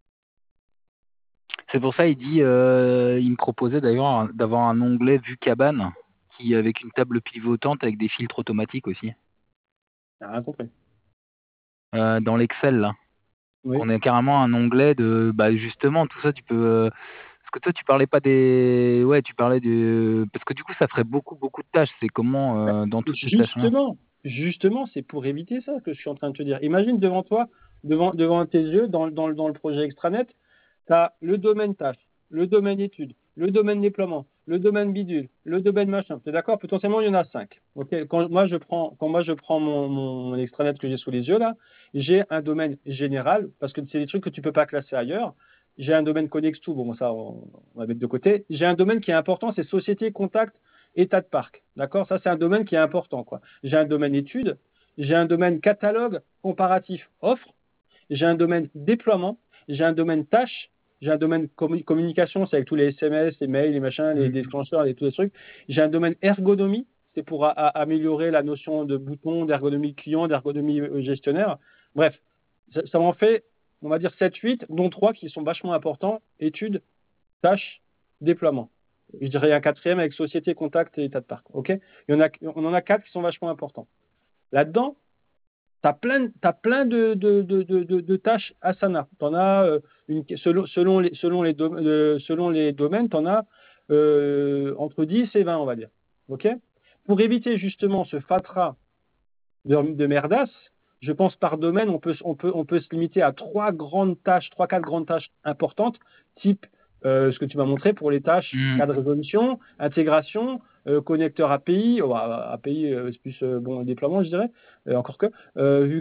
C'est pour ça il dit, euh, il me proposait d'ailleurs un- d'avoir un onglet vue cabane qui avec une table pivotante avec des filtres automatiques aussi. T'as rien compris. Euh, dans l'Excel là, Oui. qu'on ait carrément un onglet de, bah justement tout ça tu peux. euh, Parce que toi tu parlais pas des, ouais tu parlais de, parce que du coup ça ferait beaucoup beaucoup de tâches. C'est comment Bah, euh, dans toutes ces tâches là. Justement, justement, c'est pour éviter ça que je suis en train de te dire. Imagine devant toi, devant, devant tes yeux, dans, dans, dans le projet extranet, tu as le domaine tâche, le domaine études, le domaine déploiement, le domaine bidule, le domaine machin. Tu es d'accord? Potentiellement, il y en a cinq. Okay, quand moi je prends, quand moi, je prends mon, mon, mon extranet que j'ai sous les yeux, là, j'ai un domaine général, parce que c'est des trucs que tu ne peux pas classer ailleurs. J'ai un domaine Connex tout, bon, ça, on, on va mettre de côté. J'ai un domaine qui est important, c'est société, contact, état de parc. D'accord? Ça, c'est un domaine qui est important, quoi. J'ai un domaine études, j'ai un domaine catalogue, comparatif, offre, j'ai un domaine déploiement, j'ai un domaine tâche, j'ai un domaine commu- communication, c'est avec tous les S M S, les mails, les machins, les déclencheurs et tous les trucs. J'ai un domaine ergonomie, c'est pour a- a- améliorer la notion de bouton, d'ergonomie client, d'ergonomie euh, gestionnaire. Bref, ça, ça m'en fait, on va dire sept huit, dont trois qui sont vachement importants, études, tâches, déploiement. Je dirais un quatrième avec société, contact et état de parc. Ok, il y en a, on en a quatre qui sont vachement importants. Là-dedans, tu as plein, t'as plein de, de, de, de, de, de tâches Asana. Tu en as, euh, une, selon, selon, les, selon, les dom- euh, selon les domaines, tu en as euh, entre dix et vingt, on va dire. Ok, pour éviter justement ce fatras de, de merdasse, je pense par domaine, on peut, on, peut, on peut se limiter à trois grandes tâches, trois, quatre grandes tâches importantes, type euh, ce que tu m'as montré pour les tâches Hmm. cas de résolution, intégration, euh, connecteur A P I, oh, A P I, euh, c'est plus euh, bon déploiement, je dirais, euh, encore que. Euh, vu,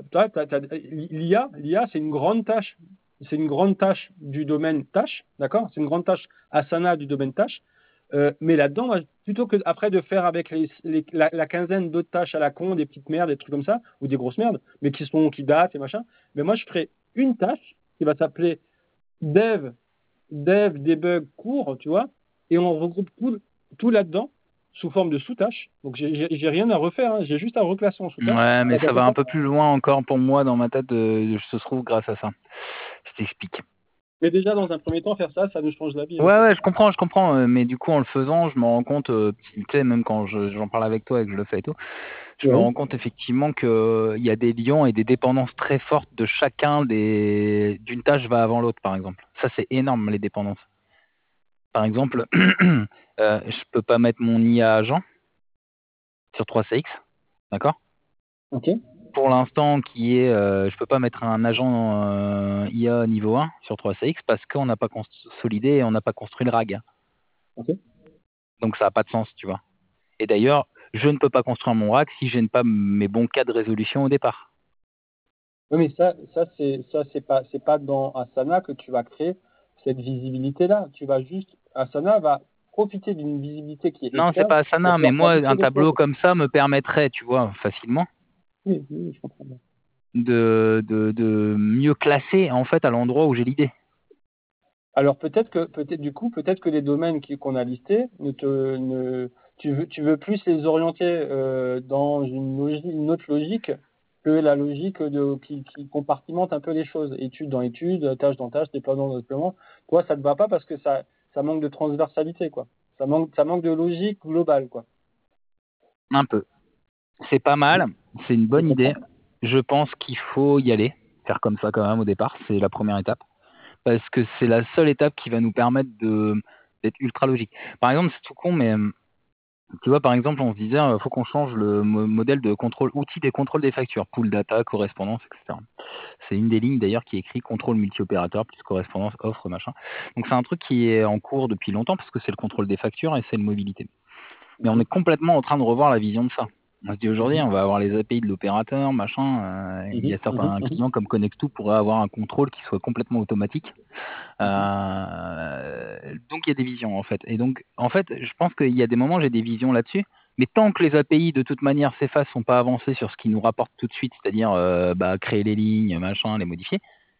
l'I A, l'I A, c'est une grande tâche. C'est une grande tâche du domaine tâche, d'accord? C'est une grande tâche Asana du domaine tâche. Euh, mais là-dedans, moi, plutôt que après de faire avec les, les, la, la, quinzaine d'autres tâches à la con, des petites merdes, des trucs comme ça, ou des grosses merdes, mais qui sont qui datent et machin, mais moi je ferai une tâche qui va s'appeler dev, dev, debug, cours, tu vois, et on regroupe tout, tout là-dedans sous forme de sous-tâches. Donc j'ai rien à refaire, hein, j'ai juste à reclasser en sous-tâches. Ouais, mais ça va un peu plus loin encore pour moi dans ma tête. Euh, je se trouve grâce à ça. Je t'explique. Mais déjà, dans un premier temps, faire ça, ça nous change la vie. Ouais, Hein. ouais, je comprends, je comprends. euh, Mais du coup, en le faisant, je me rends compte, euh, tu sais, même quand je- j'en parle avec toi et que je le fais et tout, je me Ouais. rends compte effectivement qu'il y a des liens et des dépendances très fortes de chacun des d'une tâche va avant l'autre, par exemple. Ça, c'est énorme, les dépendances. Par exemple, euh, je peux pas mettre mon I A agent sur trois C X, d'accord? Ok. Pour l'instant, qui est, euh, je peux pas mettre un agent euh, I A niveau un sur trois C X parce qu'on n'a pas consolidé et on n'a pas construit le R A G. Ok. Donc ça n'a pas de sens, tu vois. Et d'ailleurs, je ne peux pas construire mon R A G si je n'ai pas mes bons cas de résolution au départ. Oui, mais ça, ça c'est ça c'est pas c'est pas dans Asana que tu vas créer cette visibilité-là. Tu vas juste Asana va profiter d'une visibilité qui est Non, c'est externe pas pour Asana, mais pouvoir moi, planifier un des tableau choses. comme ça me permettrait, tu vois, facilement, Oui, oui, je comprends bien. de, de, de mieux classer en fait à l'endroit où j'ai l'idée. Alors peut-être que peut-être du coup peut-être que les domaines qui- qu'on a listés ne te ne tu veux tu veux plus les orienter euh, dans une logique une autre logique que la logique de qui, qui compartimente un peu les choses, études dans études, tâche dans tâche, déploiement dans déploiement. Toi ça te va pas parce que ça ça manque de transversalité quoi. Ça manque ça manque de logique globale quoi. Un peu. C'est pas mal, c'est une bonne idée. Je pense qu'il faut y aller, faire comme ça quand même au départ, c'est la première étape. Parce que c'est la seule étape qui va nous permettre de d'être ultra logique. Par exemple, c'est tout con, mais hem, tu vois, par exemple, on se disait, heu: «Faut qu'on change le mo modèle de contrôle outil des contrôles des factures, pool data, correspondance et cetera». C'est une des lignes d'ailleurs qui est écrit contrôle multi-opérateur plus correspondance, offre, machin. Donc c'est un truc qui est en cours depuis longtemps parce que c'est le contrôle des factures et c'est le mobilité. Mais on Mhm. est complètement en train de revoir la vision de ça. On se dit aujourd'hui, Mhm. on va avoir les A P I de l'opérateur, machin, heu, il y Mhm. a certains Mhm. clients comme Connextoo pourraient avoir un contrôle qui soit complètement automatique. Mhm. Heu, donc il y a des visions en fait et donc en fait, je pense qu'il y a des moments, j'ai des visions là-dessus, mais tant que les A P I de toute manière s'effacent, sont pas avancées sur ce qui nous rapporte tout de suite, c'est-à-dire, heu, bah, créer les lignes, machin, les modifier,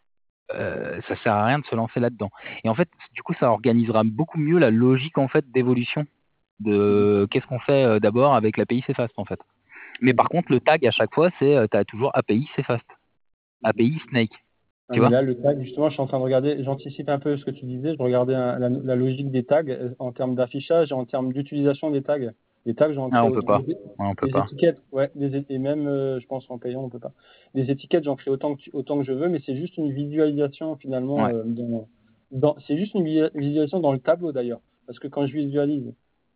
heu, ça sert à rien de se lancer là-dedans et en fait, du coup, ça organisera beaucoup mieux la logique en fait d'évolution Mhm. de qu'est-ce qu'on fait, heu, d'abord avec l'A P I cFast en fait. Mais par Mhm. contre, le tag à chaque fois, c'est, heu, tu as toujours A P I cFast, Mhm. A P I Snake, Ah, tu mais vois? là, le tag, justement, je suis en train de regarder, j'anticipe un peu ce que tu disais, je regardais un- la, la logique des tags euh, en termes d'affichage et en termes d'utilisation des tags. Les tags, j'en Ah crée on peut autant, pas, des, ouais, on peut des pas. étiquettes, ouais, des, é- et même, euh, je pense en payant, on peut pas. Des étiquettes, j'en crée autant que, tu- autant que je veux, mais c'est juste une visualisation, finalement, Ouais. euh, dans, dans- c'est juste une vi- visualisation dans le tableau, d'ailleurs. Parce que quand je visualise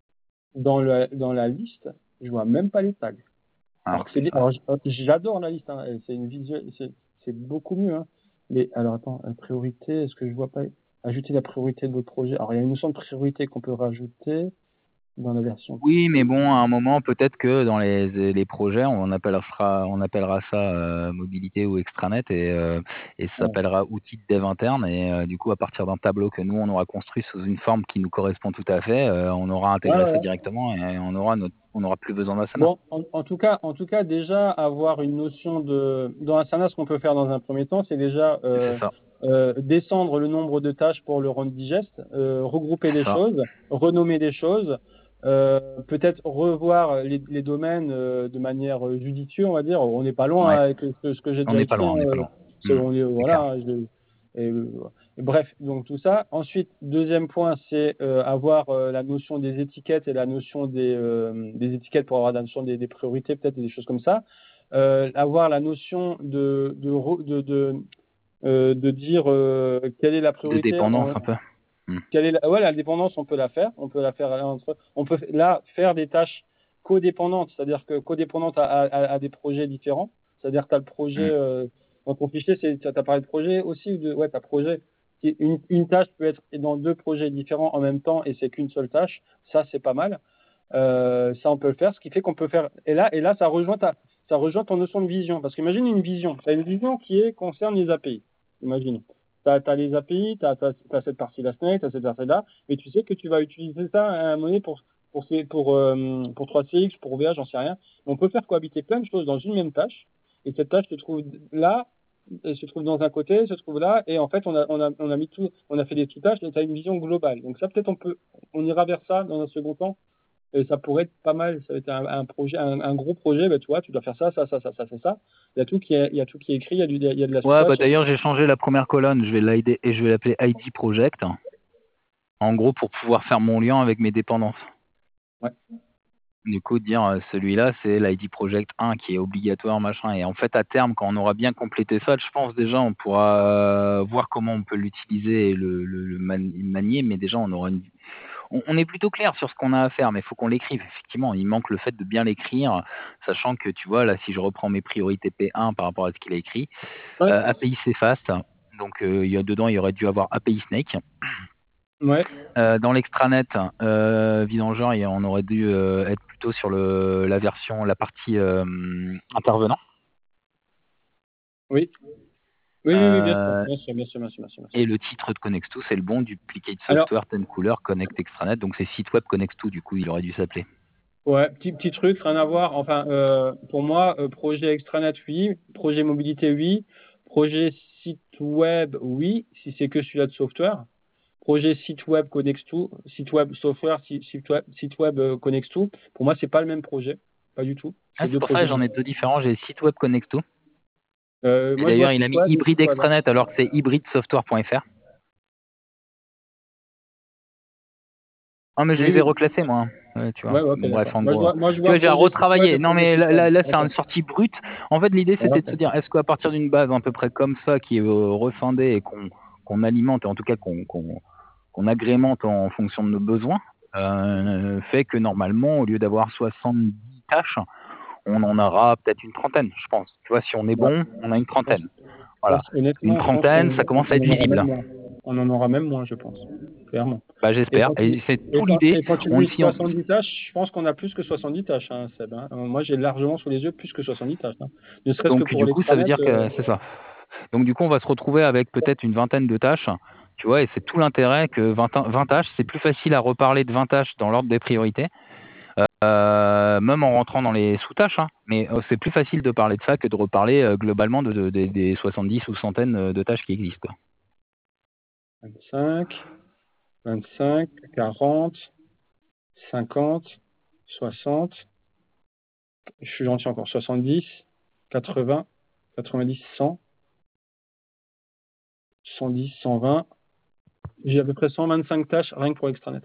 dans, le, dans la liste, je vois même pas les tags. Alors Alors que c'est c'est des- ça. alors j- euh, j'adore la liste, hein, et c'est une visuelle, c'est c'est beaucoup mieux, hein. Mais alors attends, euh, priorité, est-ce que je vois pas ajouter la priorité de votre projet? Alors il y a une notion de priorité qu'on peut rajouter dans la version. Oui, mais bon, à un moment, peut-être que dans les les projets, on appellera on appellera ça, heu, mobilité ou extranet et heu et ça Ouais, s'appellera outil de dev interne et heu, du coup, à partir d'un tableau que nous, on aura construit sous une forme qui nous correspond tout à fait, heu, on aura ouais, intégré ouais, ça ouais. directement et on aura notre on aura plus besoin d'Asana. Bon, en, en tout cas, en tout cas, déjà avoir une notion de dans Asana, ce qu'on peut faire dans un premier temps, c'est déjà C'est euh, ça, euh, descendre le nombre de tâches pour le rendre digeste, euh, regrouper c'est des ça. choses, renommer des choses, euh, peut-être revoir les, les domaines euh, de manière euh, judicieuse, on va dire. On n'est pas loin Ouais, hein, avec ce que, ce que j'ai on déjà n'est pas écrit, loin, hein, on n'est pas euh, loin. Mmh, selon les c'est clair. voilà. Je- et, euh, bref, donc tout ça. Ensuite, deuxième point, c'est euh, avoir euh, la notion des étiquettes et la notion des, euh, des étiquettes pour avoir la notion des, des priorités, peut-être et des choses comme ça. Euh, avoir la notion de, de, re- de, de, euh, de dire euh, quelle est la De priorité. dépendance En, un peu. Mmh. quelle est la, ouais, la dépendance, on peut la faire. On peut la faire entre, on peut là faire des tâches codépendantes, c'est-à-dire que codépendantes à, à, à des projets différents. C'est-à-dire que tu as le projet, Mmh. euh, dans ton fichier, tu as parlé de projet aussi, ou de, ouais, tu as projet. Qui- Une, une tâche peut être dans deux projets différents en même temps et c'est qu'une seule tâche. Ça, c'est pas mal. Euh, ça, on peut le faire, ce qui fait qu'on peut faire. Et là, et là, ça rejoint ta, ça rejoint ton notion de vision. Parce qu'imagine une vision. Tu as une vision qui est, concerne les A P I. Imagine. Tu as, les A P I, tu as, cette partie-là Snake, tu as cette partie-là, mais tu sais que tu vas utiliser ça à un moment donné pour, pour, pour, pour, euh, pour trois C X, pour O V H, j'en sais rien. Mais on peut faire cohabiter plein de choses dans une même tâche. Et cette tâche se trouve là, elle se trouve dans un côté, se trouve là, et en fait, on a, on a, on a mis tout, on a fait des sous-tâches, et tu as une vision globale. Donc ça, peut-être on peut, on ira vers ça dans un second temps. Et ça pourrait être pas mal. Ça va être un, un projet, un, un gros projet. Bah, tu vois, tu dois faire ça, ça, ça, ça, ça, ça, ça. Il y a tout qui est, il y a tout qui est écrit. Il y a du, il y a de la Ouais, bah sous-tâche. d'ailleurs, j'ai changé la première colonne, je vais l'aider et je vais l'appeler I D Project. En gros, pour pouvoir faire mon lien avec mes dépendances. Ouais. Du coup, dire euh, celui-là, c'est l'I D Project un qui est obligatoire, machin. Et en fait, à terme, quand on aura bien complété ça, je pense déjà, on pourra euh, voir comment on peut l'utiliser et le, le, le man- manier. Mais déjà, on aura une... on, on est plutôt clair sur ce qu'on a à faire, mais il faut qu'on l'écrive. Effectivement, il manque le fait de bien l'écrire, sachant que, tu vois, là, si je reprends mes priorités P un par rapport à ce qu'il a écrit, Ouais. euh, A P I cFast. Donc, euh, il y a dedans, il y aurait dû avoir A P I Snake. Ouais. Euh, dans l'extranet, euh, Vidangeur, et on aurait dû euh, être plutôt sur le, la version, la partie euh, intervenant. Oui. Oui, oui, oui, bien sûr. Euh, Bien sûr, bien sûr, bien sûr, bien sûr, bien sûr. et le titre de Connextoo, c'est le bon Duplicate Alors, Software, Ten Cooler, Connect Extranet. Donc c'est site web Connextoo, du coup, il aurait dû s'appeler. ouais, petit, petit truc, rien à voir. Enfin, euh, pour moi, euh, projet extranet, oui. Projet mobilité, oui. Projet site web, oui. Si c'est que celui-là de software. Projet site web Connextoo, site web software, si- site web, site web euh, Connextoo. Pour moi, c'est pas le même projet. Pas du tout. Ah, C'est c'est deux pour ça projets que j'en ai différents. deux différents. J'ai site web Connextoo. Euh, Et moi, je vois d'ailleurs, il a site mis web et hybride site web, hein. extranet alors que c'est hybridesoftware point F R. Ah, mais je Oui, les ai oui. reclassés, moi. Ouais, tu vois. Ouais, ouais, ok, Bon, bref, d'accord. en Moi, je gros, vois, moi, je tu vois vois, j'ai à projet site web retravailler. et Non, projet mais là, système. là, là, c'est Ok. une sortie brute. En fait, l'idée, Ouais, c'était de se ok. dire, est-ce qu'à partir d'une base à peu près comme ça, qui est euh, refondée et qu'on qu'on alimente, et en tout cas qu'on qu'on qu'on agrémente en fonction de nos besoins, euh, fait que normalement, au lieu d'avoir soixante-dix tâches, on en aura peut-être une trentaine, je pense. Tu vois, si on est Bah, bon, on a une je pense, trentaine. je Voilà. pense, Une honnêtement, je pense trentaine, qu'on ça commence à on être en aura même visible. moins. On en aura même moins, je pense, clairement. Bah, Et j'espère. quand Et tu, c'est et tout quand, l'idée. et quand tu On, dis si on, soixante-dix tâches, je pense qu'on a plus que soixante-dix tâches, hein, Seb, hein. Euh, Moi, j'ai largement sous les yeux plus que soixante-dix tâches, hein. Ne serait-ce que donc, pour du coup, ça veut l'extranet. dire euh, que c'est ça. Donc, du coup, on va se retrouver avec peut-être une vingtaine de tâches. Tu vois, et c'est tout l'intérêt que vingt, vingt tâches, c'est plus facile à reparler de vingt tâches dans l'ordre des priorités, euh, même en rentrant dans les sous-tâches. Hein. Mais euh, c'est plus facile de parler de ça que de reparler euh, globalement de, de- de- des soixante-dix ou centaines euh, de tâches qui existent. vingt-cinq, vingt-cinq, quarante, cinquante, soixante, je suis gentil encore, soixante-dix, quatre-vingts, quatre-vingt-dix, cent, cent dix, cent vingt. J'ai à peu près cent vingt-cinq tâches rien que pour l'extranet.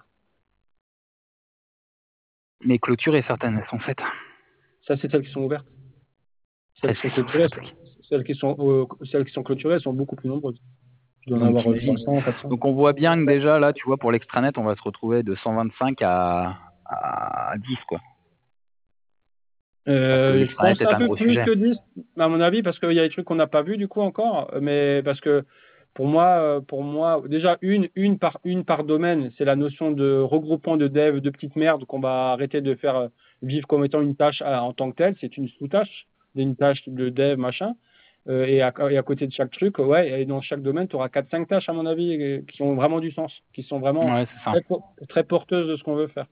Mais clôturées, certaines, elles sont faites. Ça, c'est celles qui sont ouvertes. Celles Celles qui sont qui sont clôturées, faites, sont- oui. celles qui sont, euh, celles qui sont clôturées, elles sont beaucoup plus nombreuses. Tu dois en Donc, avoir euh, t'imagines. trois cents, quatre cents. Donc, on voit bien que déjà, là, tu vois, pour l'extranet, on va se retrouver de cent vingt-cinq à, à dix, quoi. Parce que Euh, je l'extranet pense est un un peu gros plus sujet. que dix, à mon avis, parce qu'il y a des trucs qu'on n'a pas vus du coup encore. Mais parce que pour moi, euh, pour moi, déjà une, une par une par domaine, c'est la notion de regroupement de dev, de petites merdes qu'on va arrêter de faire euh, vivre comme étant une tâche à- en tant que telle. C'est une sous-tâche, une tâche de dev, machin. Euh, et, à, et à côté de chaque truc, ouais, et dans chaque domaine, tu auras quatre cinq tâches, à mon avis, euh, qui ont vraiment du sens, qui sont vraiment Ouais, c'est ça. très, por- très porteuses de ce qu'on veut faire.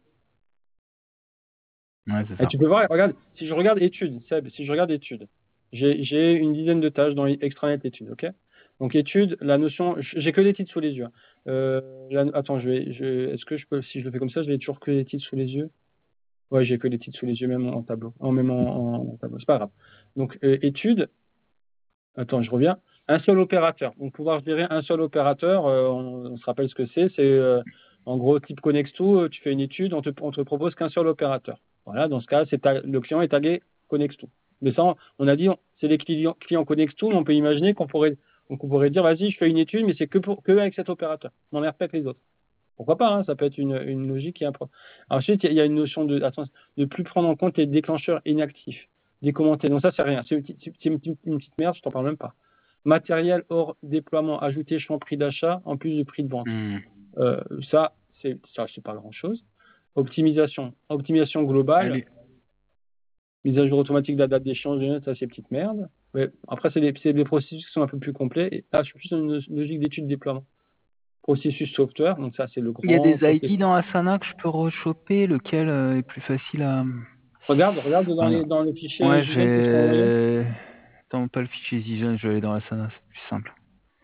Ouais, c'est Et ça. tu peux voir, regarde, si je regarde études, Seb, si je regarde études, j'ai j'ai une dizaine de tâches dans extranet études, ok? Donc études, la notion, j'ai que des titres sous les yeux. Hein. Euh, la- attends, je vais, je, est-ce que je peux, si je le fais comme ça, je vais toujours que des titres sous les yeux? Ouais, j'ai que des titres sous les yeux, même en, en tableau, en même en, en tableau, c'est pas grave. Donc euh, études, attends, je reviens. Un seul opérateur. Donc pouvoir gérer un seul opérateur, euh, on, on se rappelle ce que c'est, c'est euh, en gros type Connexto, tu fais une étude, on te, on te propose qu'un seul opérateur. Voilà, dans ce cas, c'est ta- le client est tagué Connexto. Mais ça, on a dit, on- c'est les clients, clients Connexto, mais on peut imaginer qu'on pourrait, on pourrait dire, vas-y, je fais une étude, mais c'est que, pour, que avec cet opérateur. On n'emmerde pas avec les autres. Pourquoi pas, hein, ça peut être une, une logique qui est impro- Ensuite, il y a une notion de, attends, de plus prendre en compte les déclencheurs inactifs, des commentaires. Donc ça, c'est rien. C'est une, petite- c'est une petite une petite merde, je t'en parle même pas. Matériel hors déploiement, ajouter champ prix d'achat en plus du prix de vente. Hmm. Euh, ça, c'est ça, c'est pas grand-chose. Optimisation. Optimisation globale. Allez. Mise à jour automatique de la date d'échange, ça, c'est petite merde. Mais après, c'est des, c'est des processus qui sont un peu plus complets. Et là, je suis plus dans une logique d'étude de déploiement. Processus software, donc ça, c'est le Il y a grand des processus. I D dans Asana que je peux rechoper, lequel euh, est plus facile à. Regarde, regarde dans Voilà. les, dans les fichiers Ouais, je JSON que je t'ai envoyé. vais. Dans pas le fichier Zijon, je vais aller dans Asana, c'est plus simple.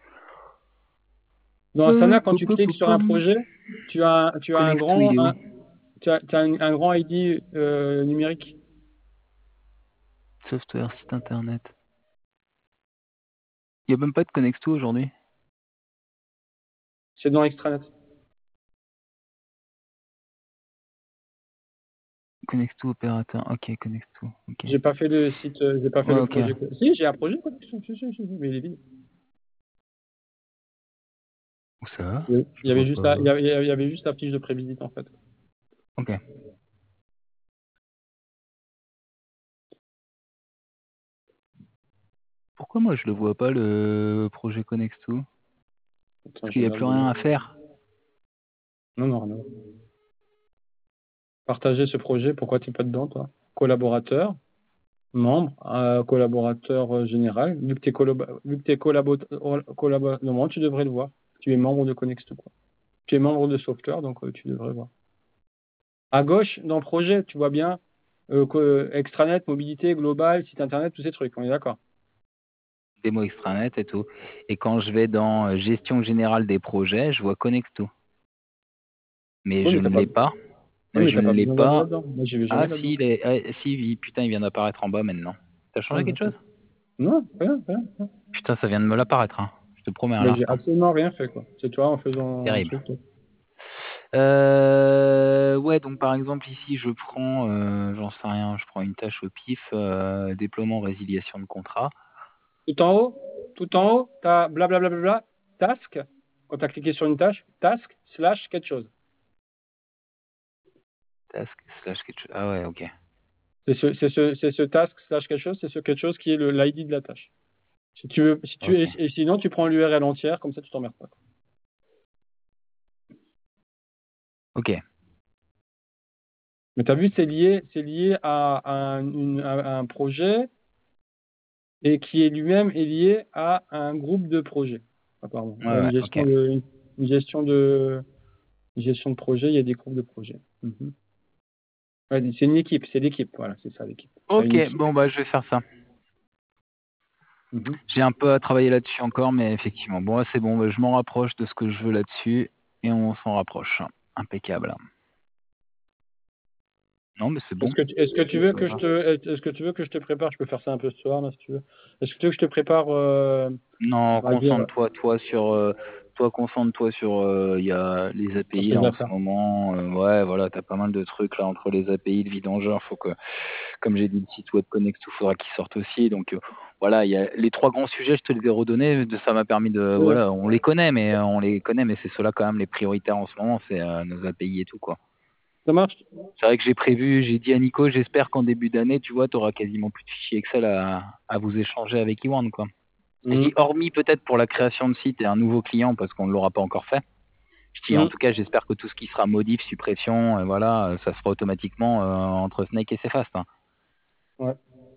Dans Euh, Asana, quand pom, tu pom, cliques pom, sur un pom. projet, tu as, tu as un Connexto, il grand, est où? un, tu as, tu as un, un grand I D euh, numérique. Software, site internet. Il n'y a même pas de Connexto aujourd'hui. C'est dans Extranet. Connexto opérateur. Ok, Connexto. Ok. J'ai pas fait le site, euh, j'ai pas fait Ouais, le ok. projet. Si, j'ai un projet. Quoi. Si, si, si, si, mais il est vide. Où ça? Il Je y le avait vois juste la, il y pas. avait, il y avait juste la fiche de prévisite en fait. Ok. Pourquoi moi je le vois pas le projet Connexto? Attends, Parce je qu'il n'y a plus regarde. rien à faire. Non, non, non. Partager ce projet. Pourquoi tu n'es pas dedans, toi? Collaborateur, membre, euh, collaborateur euh, général. Vu que tu es, collab vu que t'es collabo collabo normalement, tu devrais le voir. Tu es membre de Connexto, quoi. Tu es membre de Software, donc euh, tu devrais voir. À gauche, dans le projet, tu vois bien euh, que, extranet, mobilité, global, site internet, tous ces trucs. On est d'accord? Démo extranet et tout. Et quand je vais dans euh, gestion générale des projets, je vois Connexto. Mais Oui, je mais t'as ne pas, l'ai pas. oui, Mais mais je t'as ne pas l'ai besoin d'aller pas. là-dedans. Moi, j'y vais Ah jamais si, là-dedans. il est... ah, si, oui, putain, il vient d'apparaître en bas maintenant. T'as Ah, changé quelque ok. chose? Non, rien, rien. rien. Putain, ça vient de me l'apparaître, hein. Je te promets à Mais j'ai l'instant. absolument rien fait, quoi. C'est toi en faisant un Terrible. truc. Toi. Euh, ouais, donc par exemple ici je prends, euh, j'en sais rien, je prends une tâche au pif, euh, déploiement, résiliation de contrat. Tout en haut, tout en haut, tu as blablabla, task. Quand tu as cliqué sur une tâche, task slash quelque chose. Task slash quelque chose. Ah ouais, ok. C'est ce, c'est ce, c'est ce task slash quelque chose, c'est ce quelque chose qui est l'I D de la tâche. Si tu veux, si tu, Ok. et, et sinon, tu prends l'U R L entière, comme ça, tu t'emmerdes pas. Ok. Mais tu as vu, c'est lié, c'est lié à un, une- à un projet et qui est lui-même est lié à un groupe de projets, apparemment. Ouais, Il y a une ouais, gestion ok. de, une gestion de, une gestion de projet, il y a des groupes de projets. Mhm. Ouais, c'est une équipe, c'est l'équipe, voilà, c'est ça l'équipe. T'as une Ok, équipe. bon bah je vais faire ça. Mhm. J'ai un peu à travailler là-dessus encore, mais effectivement, bon, c'est bon, bah, je m'en rapproche de ce que je veux là-dessus et on s'en rapproche. Impeccable. Non, mais c'est bon. Est-ce que, tu, est-ce que tu veux que je te, est-ce que tu veux que je te prépare? Je peux faire ça un peu ce soir, là, si tu veux. Est-ce que tu veux que je te prépare, euh, Non, on va dire, concentre-toi, toi sur, euh, toi concentre-toi sur, il y a les sur A P I tes là en ce affaires? moment. euh, ouais, voilà, t'as pas mal de trucs là entre les A P I, le vidangeur. Faut que, comme j'ai dit, le site web Connect, il faudra qu'il sorte aussi. Donc euh, voilà, il y a les trois grands sujets, je te les ai redonnés. de- Ça m'a permis de, Oui. voilà, on les connaît, mais euh, on les connaît, mais c'est ceux-là quand même les prioritaires en ce moment, c'est euh, nos A P I et tout quoi. Ça marche? C'est vrai que j'ai prévu, j'ai dit à Nico, j'espère qu'en début d'année, tu vois, tu auras quasiment plus de fichiers Excel à, à vous échanger avec Iwan, quoi. Je dis Mhm. hormis peut-être pour la création de site et un nouveau client parce qu'on ne l'aura pas encore fait. Je dis en Mhm. tout cas, j'espère que tout ce qui sera modif, suppression, euh, voilà, euh, ça se fera automatiquement euh, entre Snake et Cfast. Hein. Ouais.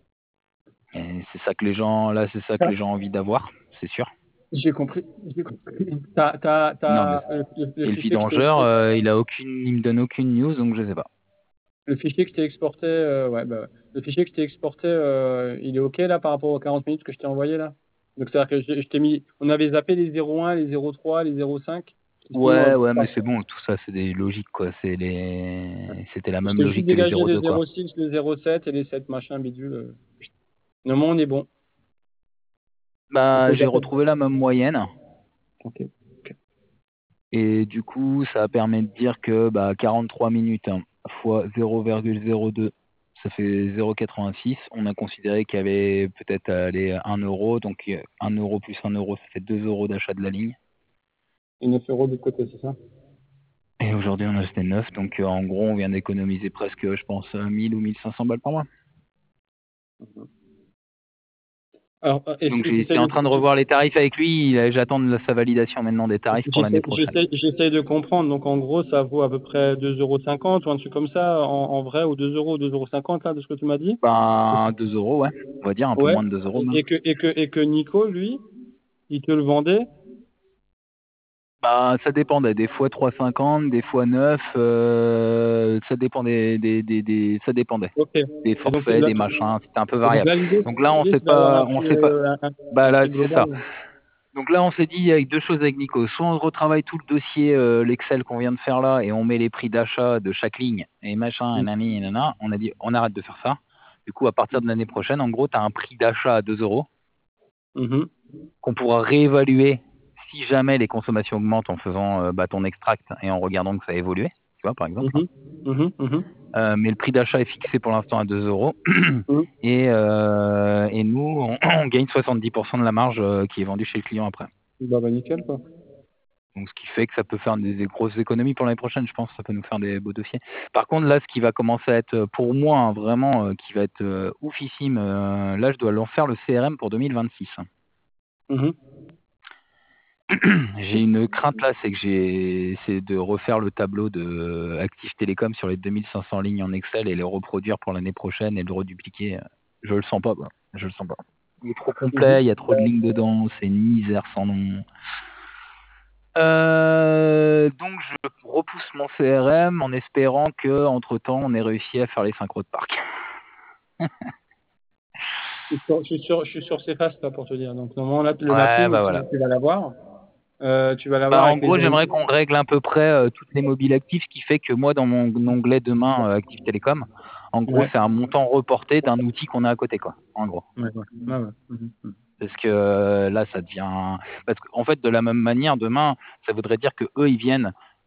Et c'est ça que les gens, là, c'est ça que les gens ont envie d'avoir, c'est sûr. J'ai compris. J'ai compris. T'as, t'as, Non, mais t'as, euh, le, le et le fichier que je t'ai vidangeur, exporté, euh, il a aucune, il me donne aucune news, donc je sais pas. le fichier que je t'ai exporté, euh, ouais, bah, ouais. Le fichier que je t'ai exporté, euh, il est OK là par rapport aux quarante minutes que je t'ai envoyé là? Donc c'est-à-dire que je, je t'ai mis, on avait zappé les zéro un, les zéro trois, les zéro cinq. Sinon, Ouais, euh, ouais, mais pardon. c'est bon, tout ça, c'est des logiques, quoi. C'est les, c'était la Je même t'ai juste logique que les dégagé zéro les deux, quoi. zéro six, les zéro sept et les sept machin bidule. euh. Normalement, on est bon. On Bah, peut j'ai zapper. retrouvé la même moyenne. OK. OK. Et du coup, ça permet de dire que bah, quarante-trois minutes hein, fois zéro virgule zéro deux, ça fait zéro virgule quatre-vingt-six. On a considéré qu'il y avait peut-être allé un euro. Donc euh, un euro plus un euro, ça fait deux euros d'achat de la ligne. Et neuf euros de côté, c'est ça? Et aujourd'hui, on a acheté neuf. Donc euh, en gros, on vient d'économiser presque, je pense, mille ou mille cinq cents balles par mois. Mhm. Alors, euh, Donc essa- j'ai- j'essaie j'étais en de, train de revoir les tarifs avec lui. Il- J'attends de sa validation maintenant des tarifs pour l'année j'essaie, prochaine. j'essaie, j'essaie de comprendre. Donc, en gros, ça vaut à peu près deux euros cinquante ou un truc comme ça, en, en vrai, ou deux euros, deux euros cinquante là, de ce que tu m'as dit? Ben, deux euros, ouais. On va dire un peu Ouais. moins de deux euros Et, même. et que, et que, et que Nico, lui, il te le vendait. Bah, ça dépendait, des fois trois virgule cinquante, des fois neuf, euh, ça dépendait des, des, des, ça dépendait. OK. Des Et donc, forfaits, là, des machins, c'était un peu et donc variable. là, l'idée, Donc là, on l'idée, sait c'est d'avoir un pas, on prix, sait pas. euh, un, Bah un là, prix c'est ça. global. Donc là, on s'est dit avec deux choses avec Nico. Soit on retravaille tout le dossier, euh, l'Excel qu'on vient de faire là, et on met les prix d'achat de chaque ligne et machin, et Mm. nani, et nana. On a dit, on arrête de faire ça. Du coup, à partir de l'année prochaine, en gros, tu as un prix d'achat à deux euros Mhm. qu'on pourra réévaluer si jamais les consommations augmentent en faisant euh, bah, ton extract et en regardant que ça a évolué, tu vois, par exemple. Hein. Mhm. Mhm. Mhm. Euh, mais le prix d'achat est fixé pour l'instant à deux euros. Mhm. Et, euh, et nous, on, on gagne soixante-dix pour cent de la marge euh, qui est vendue chez le client après. Bah, bah, nickel, quoi. Donc, ce qui fait que ça peut faire des, des grosses économies pour l'année prochaine, je pense. Ça peut nous faire des beaux dossiers. Par contre, là, ce qui va commencer à être, pour moi, hein, vraiment, euh, qui va être euh, oufissime, euh, là, je dois leur faire le C R M pour deux mille vingt-six. Mhm. J'ai une crainte là, c'est que j'ai, c'est de refaire le tableau de Active Télécom sur les deux mille cinq cents lignes en Excel et les reproduire pour l'année prochaine et le redupliquer. Je le sens pas, quoi. Je le sens pas. Il est trop Mhm. complet, il y a trop de lignes dedans, c'est une misère sans nom. Euh, donc je repousse mon C R M en espérant que entre temps on ait réussi à faire les synchros de parc. Je suis sur, je suis sur, je suis sur Cefast, là, pour te dire. Donc, normalement, là, le Ouais, mapping, bah tu, voilà. tu vas l'avoir. Euh, tu vas Bah, l'avoir en avec les gros, zones. j'aimerais qu'on règle à peu près euh, toutes les mobiles actives, ce qui fait que moi, dans mon onglet demain euh, Active Télécom, en gros, Ouais. c'est un montant reporté d'un outil qu'on a à côté, quoi. En gros. Ouais, ouais. Ouais, ouais. Mhm. Mhm. Parce que euh, là, ça devient. Parce qu'en fait, de la même manière, demain, ça voudrait dire que eux, ils viennent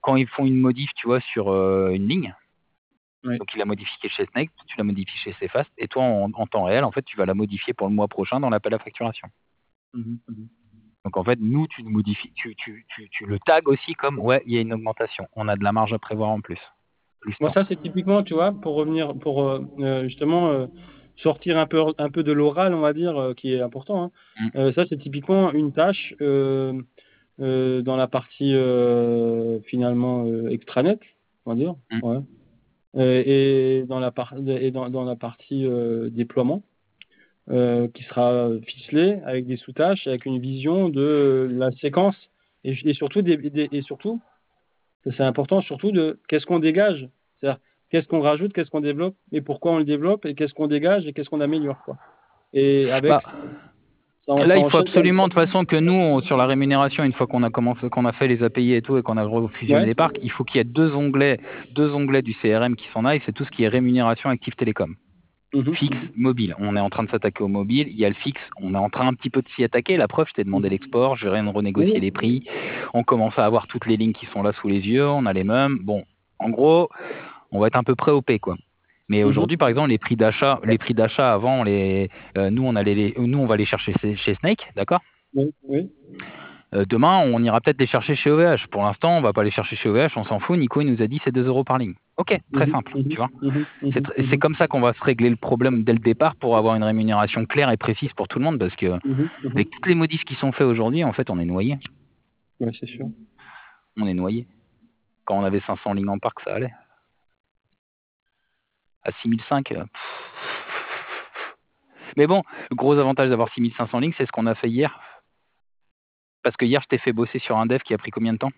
quand ils font une modif, tu vois, sur euh, une ligne, Oui. donc il l'a modifié chez Snake, tu l'as modifié chez Cfast, et toi, en, en temps réel, en fait, tu vas la modifier pour le mois prochain dans l'appel à facturation. Mhm, mhm. Donc en fait, nous, tu le modifies, tu, tu, tu, tu le tags aussi comme ouais, il y a une augmentation. On a de la marge à prévoir en plus. plus Moi, temps. ça, c'est typiquement, tu vois, pour revenir, pour euh, euh, justement euh, sortir un peu, un peu de l'oral, on va dire, euh, qui est important. Hein. Mm. Euh, ça, c'est typiquement une tâche euh, euh, dans la partie euh, finalement euh, extranet, on va dire. Mm. Ouais. Euh, et dans la, par et dans, dans la partie euh, déploiement, euh, qui sera ficelée avec des sous-tâches, avec une vision de la séquence et, et surtout, des, des- et surtout, c'est important surtout de qu'est-ce qu'on dégage, c'est-à-dire qu'est-ce qu'on rajoute, qu'est-ce qu'on développe et pourquoi on le développe et qu'est-ce qu'on dégage et qu'est-ce qu'on améliore quoi. Et avec Bah, ça, là, ça il faut enchaîne. absolument de toute façon que nous, on- sur la rémunération, une fois qu'on a commencé, qu'on a fait les A P I et tout, et qu'on a refusionné Ouais. les parcs, il faut qu'il y ait deux onglets, deux onglets du C R M qui s'en aillent. C'est tout ce qui est rémunération active télécom. Mhm, Fixe, mhm. mobile. On est en train de s'attaquer au mobile. Il y a le fixe. On est en train un petit peu de s'y attaquer. La preuve, je t'ai demandé l'export. Je vais rien renégocier les prix. On commence à avoir toutes les lignes qui sont là sous les yeux. On a les mêmes. Bon, en gros, on va être un peu près O P, quoi. Mais Mhm. aujourd'hui, par exemple, les prix d'achat, les prix d'achat avant, on les, euh, nous, on allait les, nous, on va les chercher chez, chez Snake, d'accord. Oui, oui. Euh, demain, on ira peut-être les chercher chez O V H. Pour l'instant, on va pas les chercher chez O V H. On s'en fout. Nico, il nous a dit c'est deux euros par ligne. Ok, très Mhm, simple, mhm, tu vois. mhm, C'est mhm, tr- c'est mhm, comme ça qu'on va se régler le problème dès le départ pour avoir une rémunération claire et précise pour tout le monde, parce que mhm, mhm. avec toutes les modifs qui sont faits aujourd'hui, en fait, on est noyé. Ouais, c'est sûr. On est noyé. Quand on avait cinq cents lignes en parc, ça allait. À six mille cinq. euh, pff. Mais bon, le gros avantage d'avoir six mille cinq cents lignes, c'est ce qu'on a fait hier. Parce que hier, je t'ai fait bosser sur un dev qui a pris combien de temps?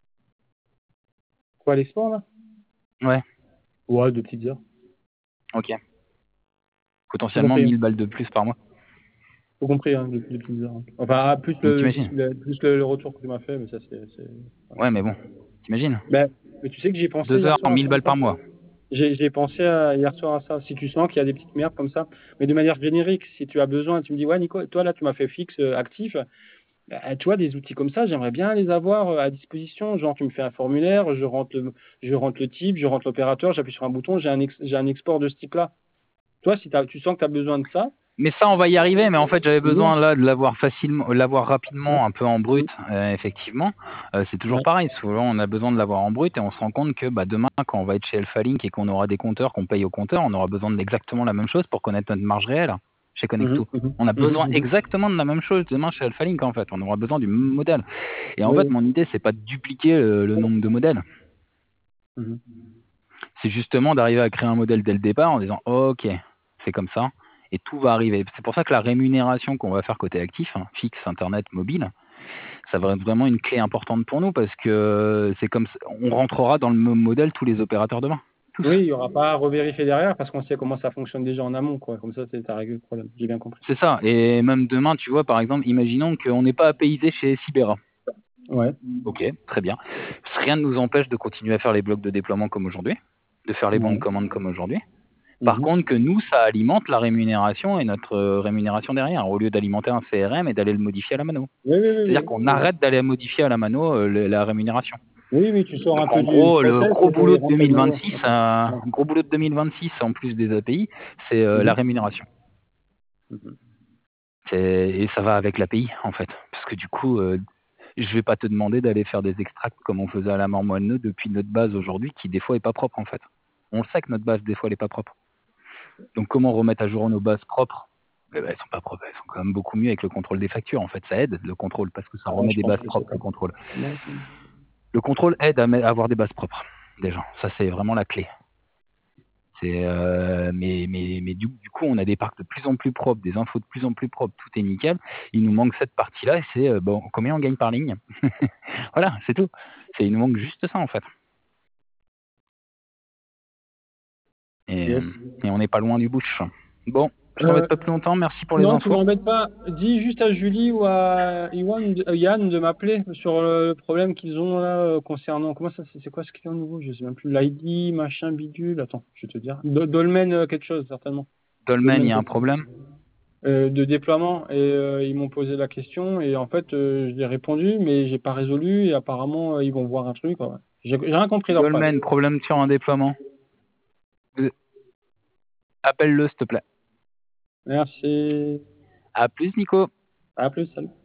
Quoi, l'export là? Ouais, Ouais, deux petites heures. ok. J'ai Potentiellement compris. Hein. mille balles de plus par mois. J'ai compris, hein, deux, deux petites heures. Hein. Enfin, ah, plus Donc le, t'imagines. le- plus le, le retour que tu m'as fait, mais ça c'est. c'est- voilà. Ouais, mais bon, t'imagines. Ben, mais tu sais que j'y ai pensé Deux hier heures, soir à mille ça. balles par mois. J'ai j'ai pensé à- hier soir à ça. Si tu sens qu'il y a des petites merdes comme ça, mais de manière générique, si tu as besoin, tu me dis, ouais, Nico, toi là, tu m'as fait fixe, euh, actif. Euh, tu vois, des outils comme ça, j'aimerais bien les avoir euh, à disposition. Genre, tu me fais un formulaire, je rentre le, je rentre le type, je rentre l'opérateur, j'appuie sur un bouton, j'ai un, ex- j'ai un export de ce type-là. Toi, si t'as- tu sens que tu as besoin de ça, Mais ça, on va y arriver. Mais en fait, j'avais dis-moi. besoin là de l'avoir facilement, l'avoir Ouais. rapidement, un peu en brut, Mhm. euh, effectivement. Euh, c'est toujours Ouais. pareil. Souvent, on a besoin de l'avoir en brut et on se rend compte que bah, demain, quand on va être chez Alpha Link et qu'on aura des compteurs qu'on paye au compteur, on aura besoin d'exactement la même chose pour connaître notre marge réelle chez Mhm, Connecto. mhm, On a mhm, besoin mhm. exactement de la même chose demain chez Alpha Link, en fait. On aura besoin du même modèle. Et en fait, Oui. mon idée, c'est pas de dupliquer le, le nombre de modèles. Mhm. C'est justement d'arriver à créer un modèle dès le départ en disant ok, c'est comme ça, et tout va arriver. C'est pour ça que la rémunération qu'on va faire côté actif, hein, fixe, internet, mobile, ça va être vraiment une clé importante pour nous parce que c'est comme ça- on rentrera dans le même modèle tous les opérateurs demain. Tous. Oui, il n'y aura pas à revérifier derrière parce qu'on sait comment ça fonctionne déjà en amont, quoi. Comme ça, c'est t'as réglé le problème. J'ai bien compris. C'est ça. Et même demain, tu vois, par exemple, imaginons qu'on n'est pas apaisé chez Sibera. Ouais. Ok, très bien. Rien ne nous empêche de continuer à faire les blocs de déploiement comme aujourd'hui, de faire les bons de Ouais. commande comme aujourd'hui. Par Mhm. contre, que nous, ça alimente la rémunération et notre euh, rémunération derrière, au lieu d'alimenter un C R M et d'aller le modifier à la mano. Oui, oui, oui, C'est-à-dire oui. qu'on Oui, arrête d'aller modifier à la mano euh, le- la rémunération. oui, oui, tu sors un Donc peu en du gros, le process gros et boulot de rentrer de nouveau. deux mille vingt-six, D'accord. euh, Ouais. gros boulot de deux mille vingt-six en plus des A P I, c'est euh, la Mhm. rémunération. Mhm. C'est- Et ça va avec l'A P I en fait, parce que du coup, euh, je vais pas te demander d'aller faire des extracts comme on faisait à la mort moelle depuis notre base aujourd'hui, qui des fois est pas propre en fait. On le sait que notre base des fois elle est pas propre. Donc comment remettre à jour nos bases propres? Eh ben, elles sont pas propres, elles sont quand même beaucoup mieux avec le contrôle des factures. En fait, ça aide le contrôle parce que ça Ouais, remet je des pense bases que c'est propres, ça. le contrôle. Ouais. Le contrôle aide à, à avoir des bases propres, déjà. Ça, c'est vraiment la clé. C'est, euh, mais mais, mais du, du coup, on a des parcs de plus en plus propres, des infos de plus en plus propres, tout est nickel. Il nous manque cette partie-là et c'est euh, bon, combien on gagne par ligne. Voilà, c'est tout. C'est, il nous manque juste ça en fait. Et, Yes. euh, et on n'est pas loin du bush. Bon, je Euh, t'embête pas plus longtemps. Merci pour les non, tu infos. m'embêtes pas. Dis juste à Julie ou à Iwan, de- euh, Yann de m'appeler sur le problème qu'ils ont là euh, concernant. Comment ça, c'est c'est quoi ce client nouveau? Je sais même plus. L'I D, machin, bidule. Attends, je vais te dire. Do- Dolmen euh, quelque chose, certainement. Dolmen, il Dolmen y a un quelque chose. problème. Euh, de déploiement. Et euh, ils m'ont posé la question. Et en fait, euh, je l'ai répondu, mais j'ai pas résolu. Et apparemment, euh, ils vont voir un truc. Ouais. J'ai j'ai rien compris leur phrase. Goldman, problème sur un déploiement. Vous- Appelle-le, s'il te plaît. Merci. À plus, Nico. À plus, salut.